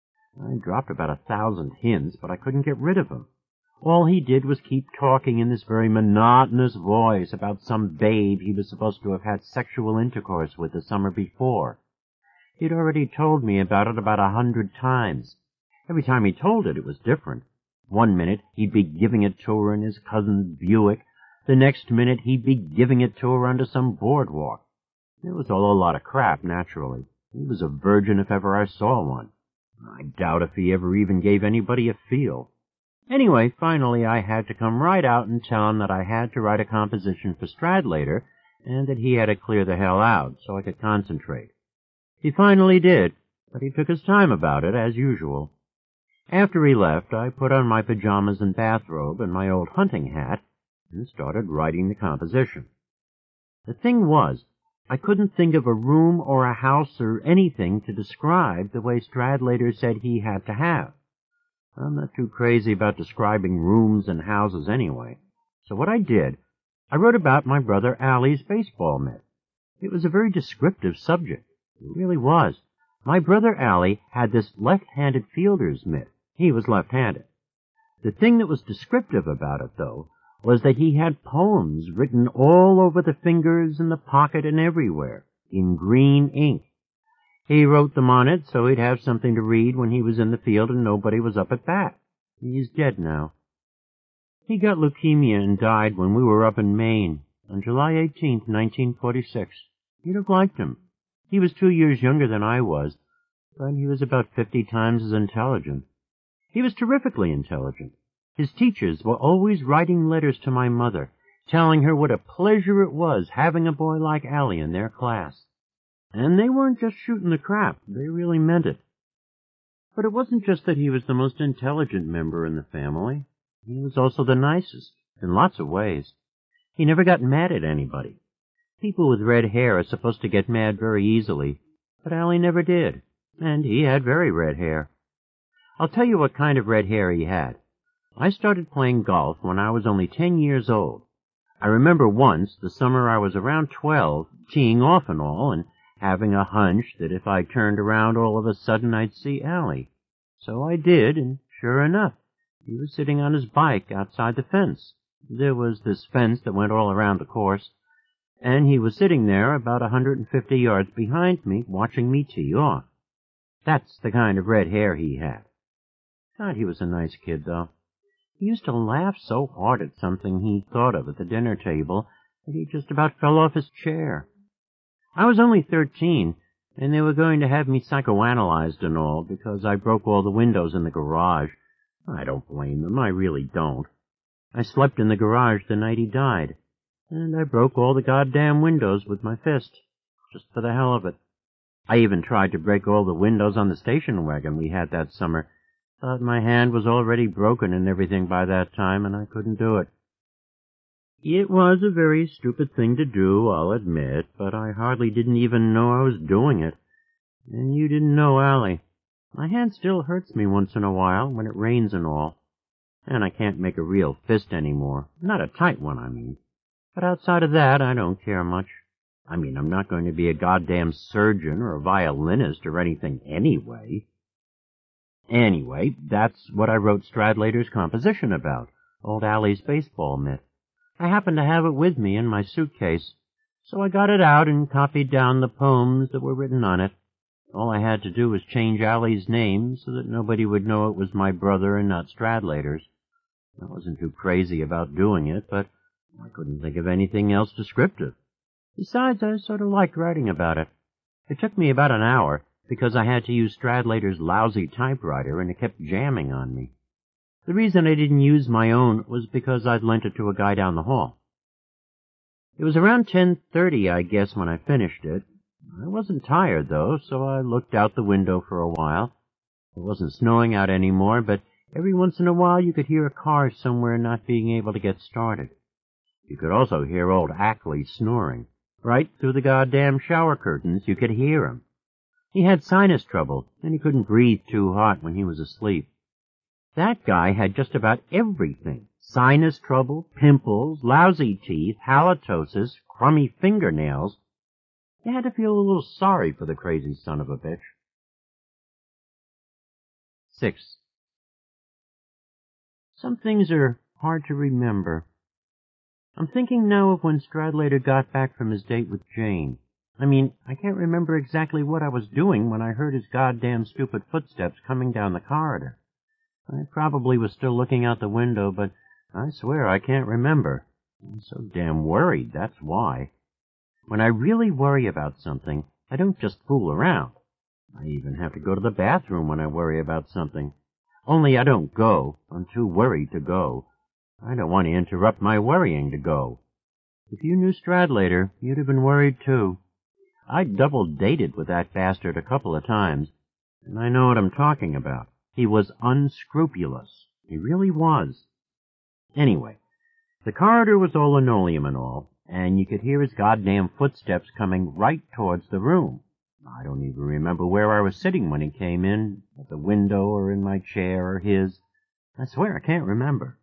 I dropped about 1,000 hints, but I couldn't get rid of him. All he did was keep talking in this very monotonous voice about some babe he was supposed to have had sexual intercourse with the summer before. He'd already told me about it about 100 times. Every time he told it, it was different. One minute he'd be giving it to her in his cousin's Buick. The next minute he'd be giving it to her under some boardwalk. It was all a lot of crap, naturally. He was a virgin if ever I saw one. I doubt if he ever even gave anybody a feel. Anyway, finally I had to come right out and tell him that I had to write a composition for Stradlater, and that he had to clear the hell out so I could concentrate. He finally did, but he took his time about it, as usual. After he left, I put on my pajamas and bathrobe and my old hunting hat and started writing the composition. The thing was, I couldn't think of a room or a house or anything to describe the way Stradlater said he had to have. I'm not too crazy about describing rooms and houses anyway. So what I did, I wrote about my brother Allie's baseball mitt. It was a very descriptive subject. It really was. My brother Allie had this left-handed fielder's mitt. He was left-handed. The thing that was descriptive about it, though, was that he had poems written all over the fingers and the pocket and everywhere, in green ink. He wrote them on it so he'd have something to read when he was in the field and nobody was up at bat. He's dead now. He got leukemia and died when we were up in Maine, on July 18th, 1946. You'd have liked him. He was 2 years younger than I was, but he was about 50 times as intelligent. He was terrifically intelligent. His teachers were always writing letters to my mother, telling her what a pleasure it was having a boy like Allie in their class. And they weren't just shooting the crap, they really meant it. But it wasn't just that he was the most intelligent member in the family. He was also the nicest, in lots of ways. He never got mad at anybody. People with red hair are supposed to get mad very easily, but Allie never did, and he had very red hair. I'll tell you what kind of red hair he had. I started playing golf when I was only 10 years old. I remember once, the summer I was around 12, teeing off and all, and having a hunch that if I turned around all of a sudden I'd see Allie. So I did, and sure enough, he was sitting on his bike outside the fence. There was this fence that went all around the course, and he was sitting there about 150 yards behind me, watching me tee off. That's the kind of red hair he had. God, he was a nice kid, though. He used to laugh so hard at something he thought of at the dinner table that he just about fell off his chair. I was only 13, and they were going to have me psychoanalyzed and all because I broke all the windows in the garage. I don't blame them, I really don't. I slept in the garage the night he died, and I broke all the goddamn windows with my fist, just for the hell of it. I even tried to break all the windows on the station wagon we had that summer, but my hand was already broken and everything by that time, and I couldn't do it. It was a very stupid thing to do, I'll admit, but I hardly didn't even know I was doing it. And you didn't know Allie. My hand still hurts me once in a while when it rains and all, and I can't make a real fist anymore. Not a tight one, I mean. But outside of that, I don't care much. I mean, I'm not going to be a goddamn surgeon or a violinist or anything anyway. Anyway, that's what I wrote Stradlater's composition about, old Allie's baseball mitt. I happened to have it with me in my suitcase, so I got it out and copied down the poems that were written on it. All I had to do was change Allie's name so that nobody would know it was my brother and not Stradlater's. I wasn't too crazy about doing it, but I couldn't think of anything else descriptive. Besides, I sort of liked writing about it. It took me about an hour, because I had to use Stradlater's lousy typewriter, and it kept jamming on me. The reason I didn't use my own was because I'd lent it to a guy down the hall. It was around 10:30, I guess, when I finished it. I wasn't tired, though, so I looked out the window for a while. It wasn't snowing out anymore, but every once in a while you could hear a car somewhere not being able to get started. You could also hear old Ackley snoring. Right through the goddamn shower curtains, you could hear him. He had sinus trouble, and he couldn't breathe too hot when he was asleep. That guy had just about everything. Sinus trouble, pimples, lousy teeth, halitosis, crummy fingernails. You had to feel a little sorry for the crazy son of a bitch. 6. Some things are hard to remember. I'm thinking now of when Stradlater got back from his date with Jane. I mean, I can't remember exactly what I was doing when I heard his goddamn stupid footsteps coming down the corridor. I probably was still looking out the window, but I swear I can't remember. I'm so damn worried, that's why. When I really worry about something, I don't just fool around. I even have to go to the bathroom when I worry about something. Only I don't go. I'm too worried to go. I don't want to interrupt my worrying to go. If you knew Stradlater, you'd have been worried too. I double-dated with that bastard a couple of times, and I know what I'm talking about. He was unscrupulous. He really was. Anyway, the corridor was all linoleum and all, and you could hear his goddamn footsteps coming right towards the room. I don't even remember where I was sitting when he came in, at the window or in my chair or his. I swear I can't remember.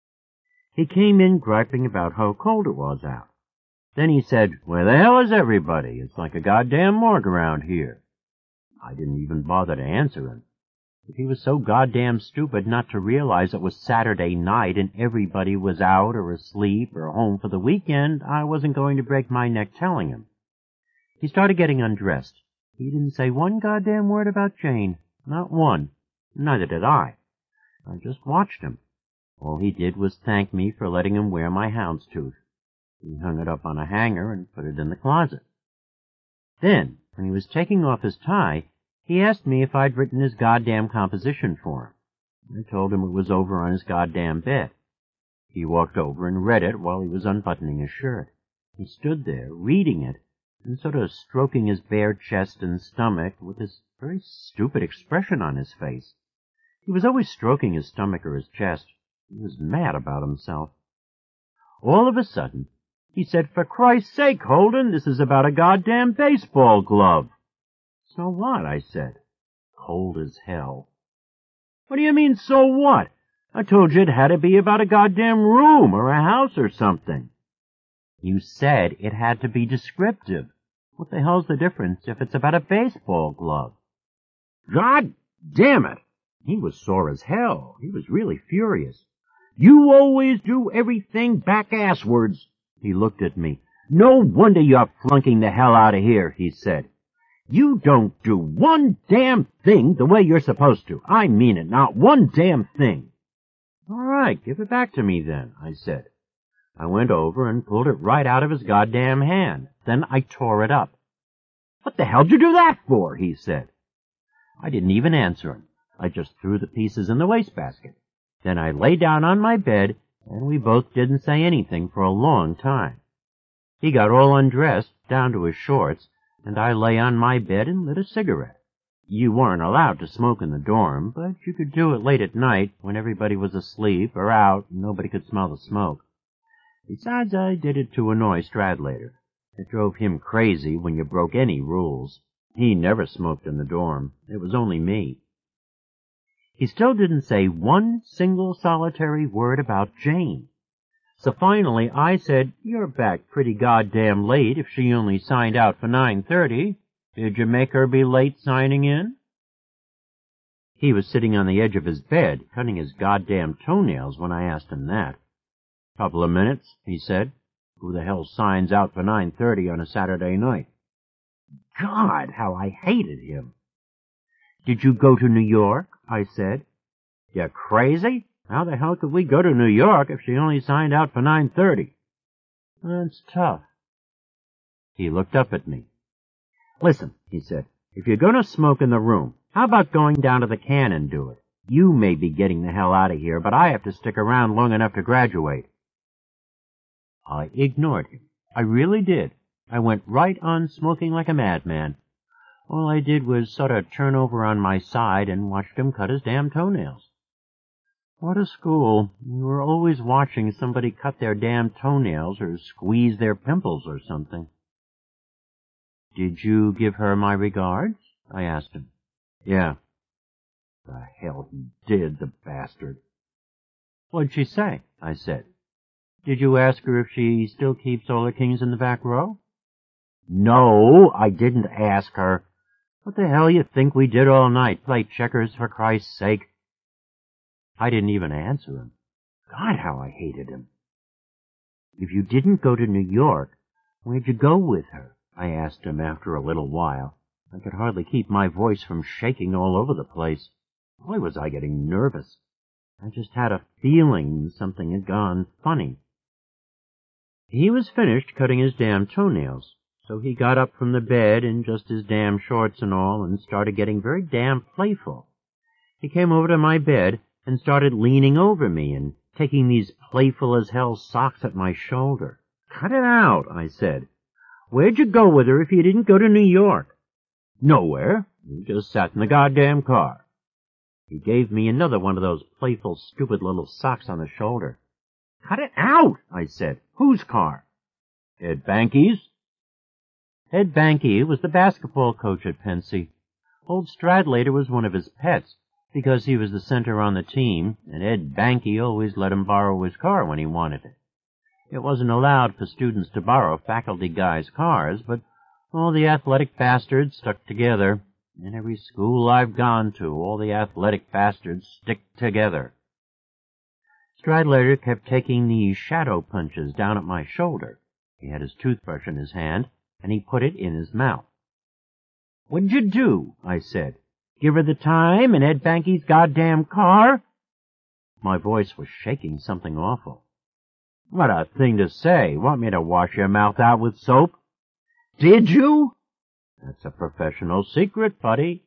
He came in griping about how cold it was out. Then he said, "Where the hell is everybody? It's like a goddamn morgue around here." I didn't even bother to answer him. If he was so goddamn stupid not to realize it was Saturday night and everybody was out or asleep or home for the weekend, I wasn't going to break my neck telling him. He started getting undressed. He didn't say one goddamn word about Jane. Not one. Neither did I. I just watched him. All he did was thank me for letting him wear my houndstooth. He hung it up on a hanger and put it in the closet. Then, when he was taking off his tie, he asked me if I'd written his goddamn composition for him. I told him it was over on his goddamn bed. He walked over and read it while he was unbuttoning his shirt. He stood there, reading it, and sort of stroking his bare chest and stomach with this very stupid expression on his face. He was always stroking his stomach or his chest. He was mad about himself. All of a sudden, he said, "For Christ's sake, Holden, this is about a goddamn baseball glove." "So what?" I said. Cold as hell. "What do you mean, so what? I told you it had to be about a goddamn room or a house or something." "You said it had to be descriptive. What the hell's the difference if it's about a baseball glove?" God damn it! He was sore as hell. He was really furious. "You always do everything back-asswards." He looked at me. "No wonder you're flunking the hell out of here," he said. "You don't do one damn thing the way you're supposed to. I mean it, not one damn thing." "All right, give it back to me then," I said. I went over and pulled it right out of his goddamn hand. Then I tore it up. "What the hell'd you do that for?" he said. I didn't even answer him. I just threw the pieces in the wastebasket. Then I lay down on my bed, and we both didn't say anything for a long time. He got all undressed, down to his shorts, and I lay on my bed and lit a cigarette. You weren't allowed to smoke in the dorm, but you could do it late at night when everybody was asleep or out and nobody could smell the smoke. Besides, I did it to annoy Stradlater. It drove him crazy when you broke any rules. He never smoked in the dorm. It was only me. He still didn't say one single solitary word about Jane. So finally I said, "You're back pretty goddamn late if she only signed out for 9:30. Did you make her be late signing in?" He was sitting on the edge of his bed, cutting his goddamn toenails when I asked him that. "Couple of minutes," he said. "Who the hell signs out for 9:30 on a Saturday night?" God, how I hated him. "Did you go to New York?" I said. "You crazy? How the hell could we go to New York if she only signed out for 9:30? "That's tough." He looked up at me. "Listen," he said, "if you're going to smoke in the room, how about going down to the can and do it? You may be getting the hell out of here, but I have to stick around long enough to graduate." I ignored him. I really did. I went right on smoking like a madman. All I did was sort of turn over on my side and watched him cut his damn toenails. What a school. We were always watching somebody cut their damn toenails or squeeze their pimples or something. "Did you give her my regards?" I asked him. "Yeah." The hell he did, the bastard. "What'd she say?" I said. "Did you ask her if she still keeps all her kings in the back row?" "No, I didn't ask her. What the hell you think we did all night? Play checkers, for Christ's sake." I didn't even answer him. God, how I hated him. "If you didn't go to New York, where'd you go with her?" I asked him after a little while. I could hardly keep my voice from shaking all over the place. Boy, was I getting nervous. I just had a feeling something had gone funny. He was finished cutting his damn toenails, so he got up from the bed in just his damn shorts and all and started getting very damn playful. He came over to my bed and started leaning over me and taking these playful-as-hell socks at my shoulder. "Cut it out," I said. "Where'd you go with her if you didn't go to New York?" "Nowhere. We just sat in the goddamn car." He gave me another one of those playful, stupid little socks on the shoulder. "Cut it out," I said. "Whose car?" "Ed Banky's." Ed Banky was the basketball coach at Pensy. Old Stradlater was one of his pets, because he was the center on the team, and Ed Banky always let him borrow his car when he wanted it. It wasn't allowed for students to borrow faculty guys' cars, but all the athletic bastards stuck together. In every school I've gone to, all the athletic bastards stick together. Stradlater kept taking these shadow punches down at my shoulder. He had his toothbrush in his hand, and he put it in his mouth. "What'd you do?" I said. "Give her the time in Ed Banky's goddamn car?" My voice was shaking something awful. "What a thing to say. Want me to wash your mouth out with soap?" "Did you?" "That's a professional secret, buddy."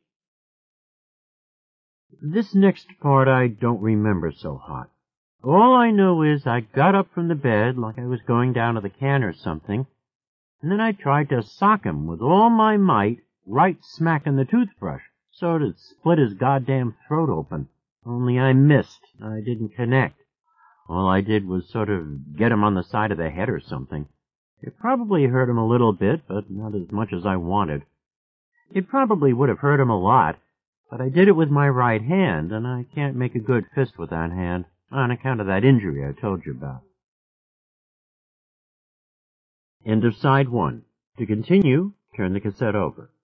This next part I don't remember so hot. All I know is I got up from the bed like I was going down to the can or something, and then I tried to sock him with all my might right smack in the toothbrush, so to split his goddamn throat open. Only I missed. I didn't connect. All I did was sort of get him on the side of the head or something. It probably hurt him a little bit, but not as much as I wanted. It probably would have hurt him a lot, but I did it with my right hand, and I can't make a good fist with that hand, on account of that injury I told you about. End of side 1. To continue, turn the cassette over.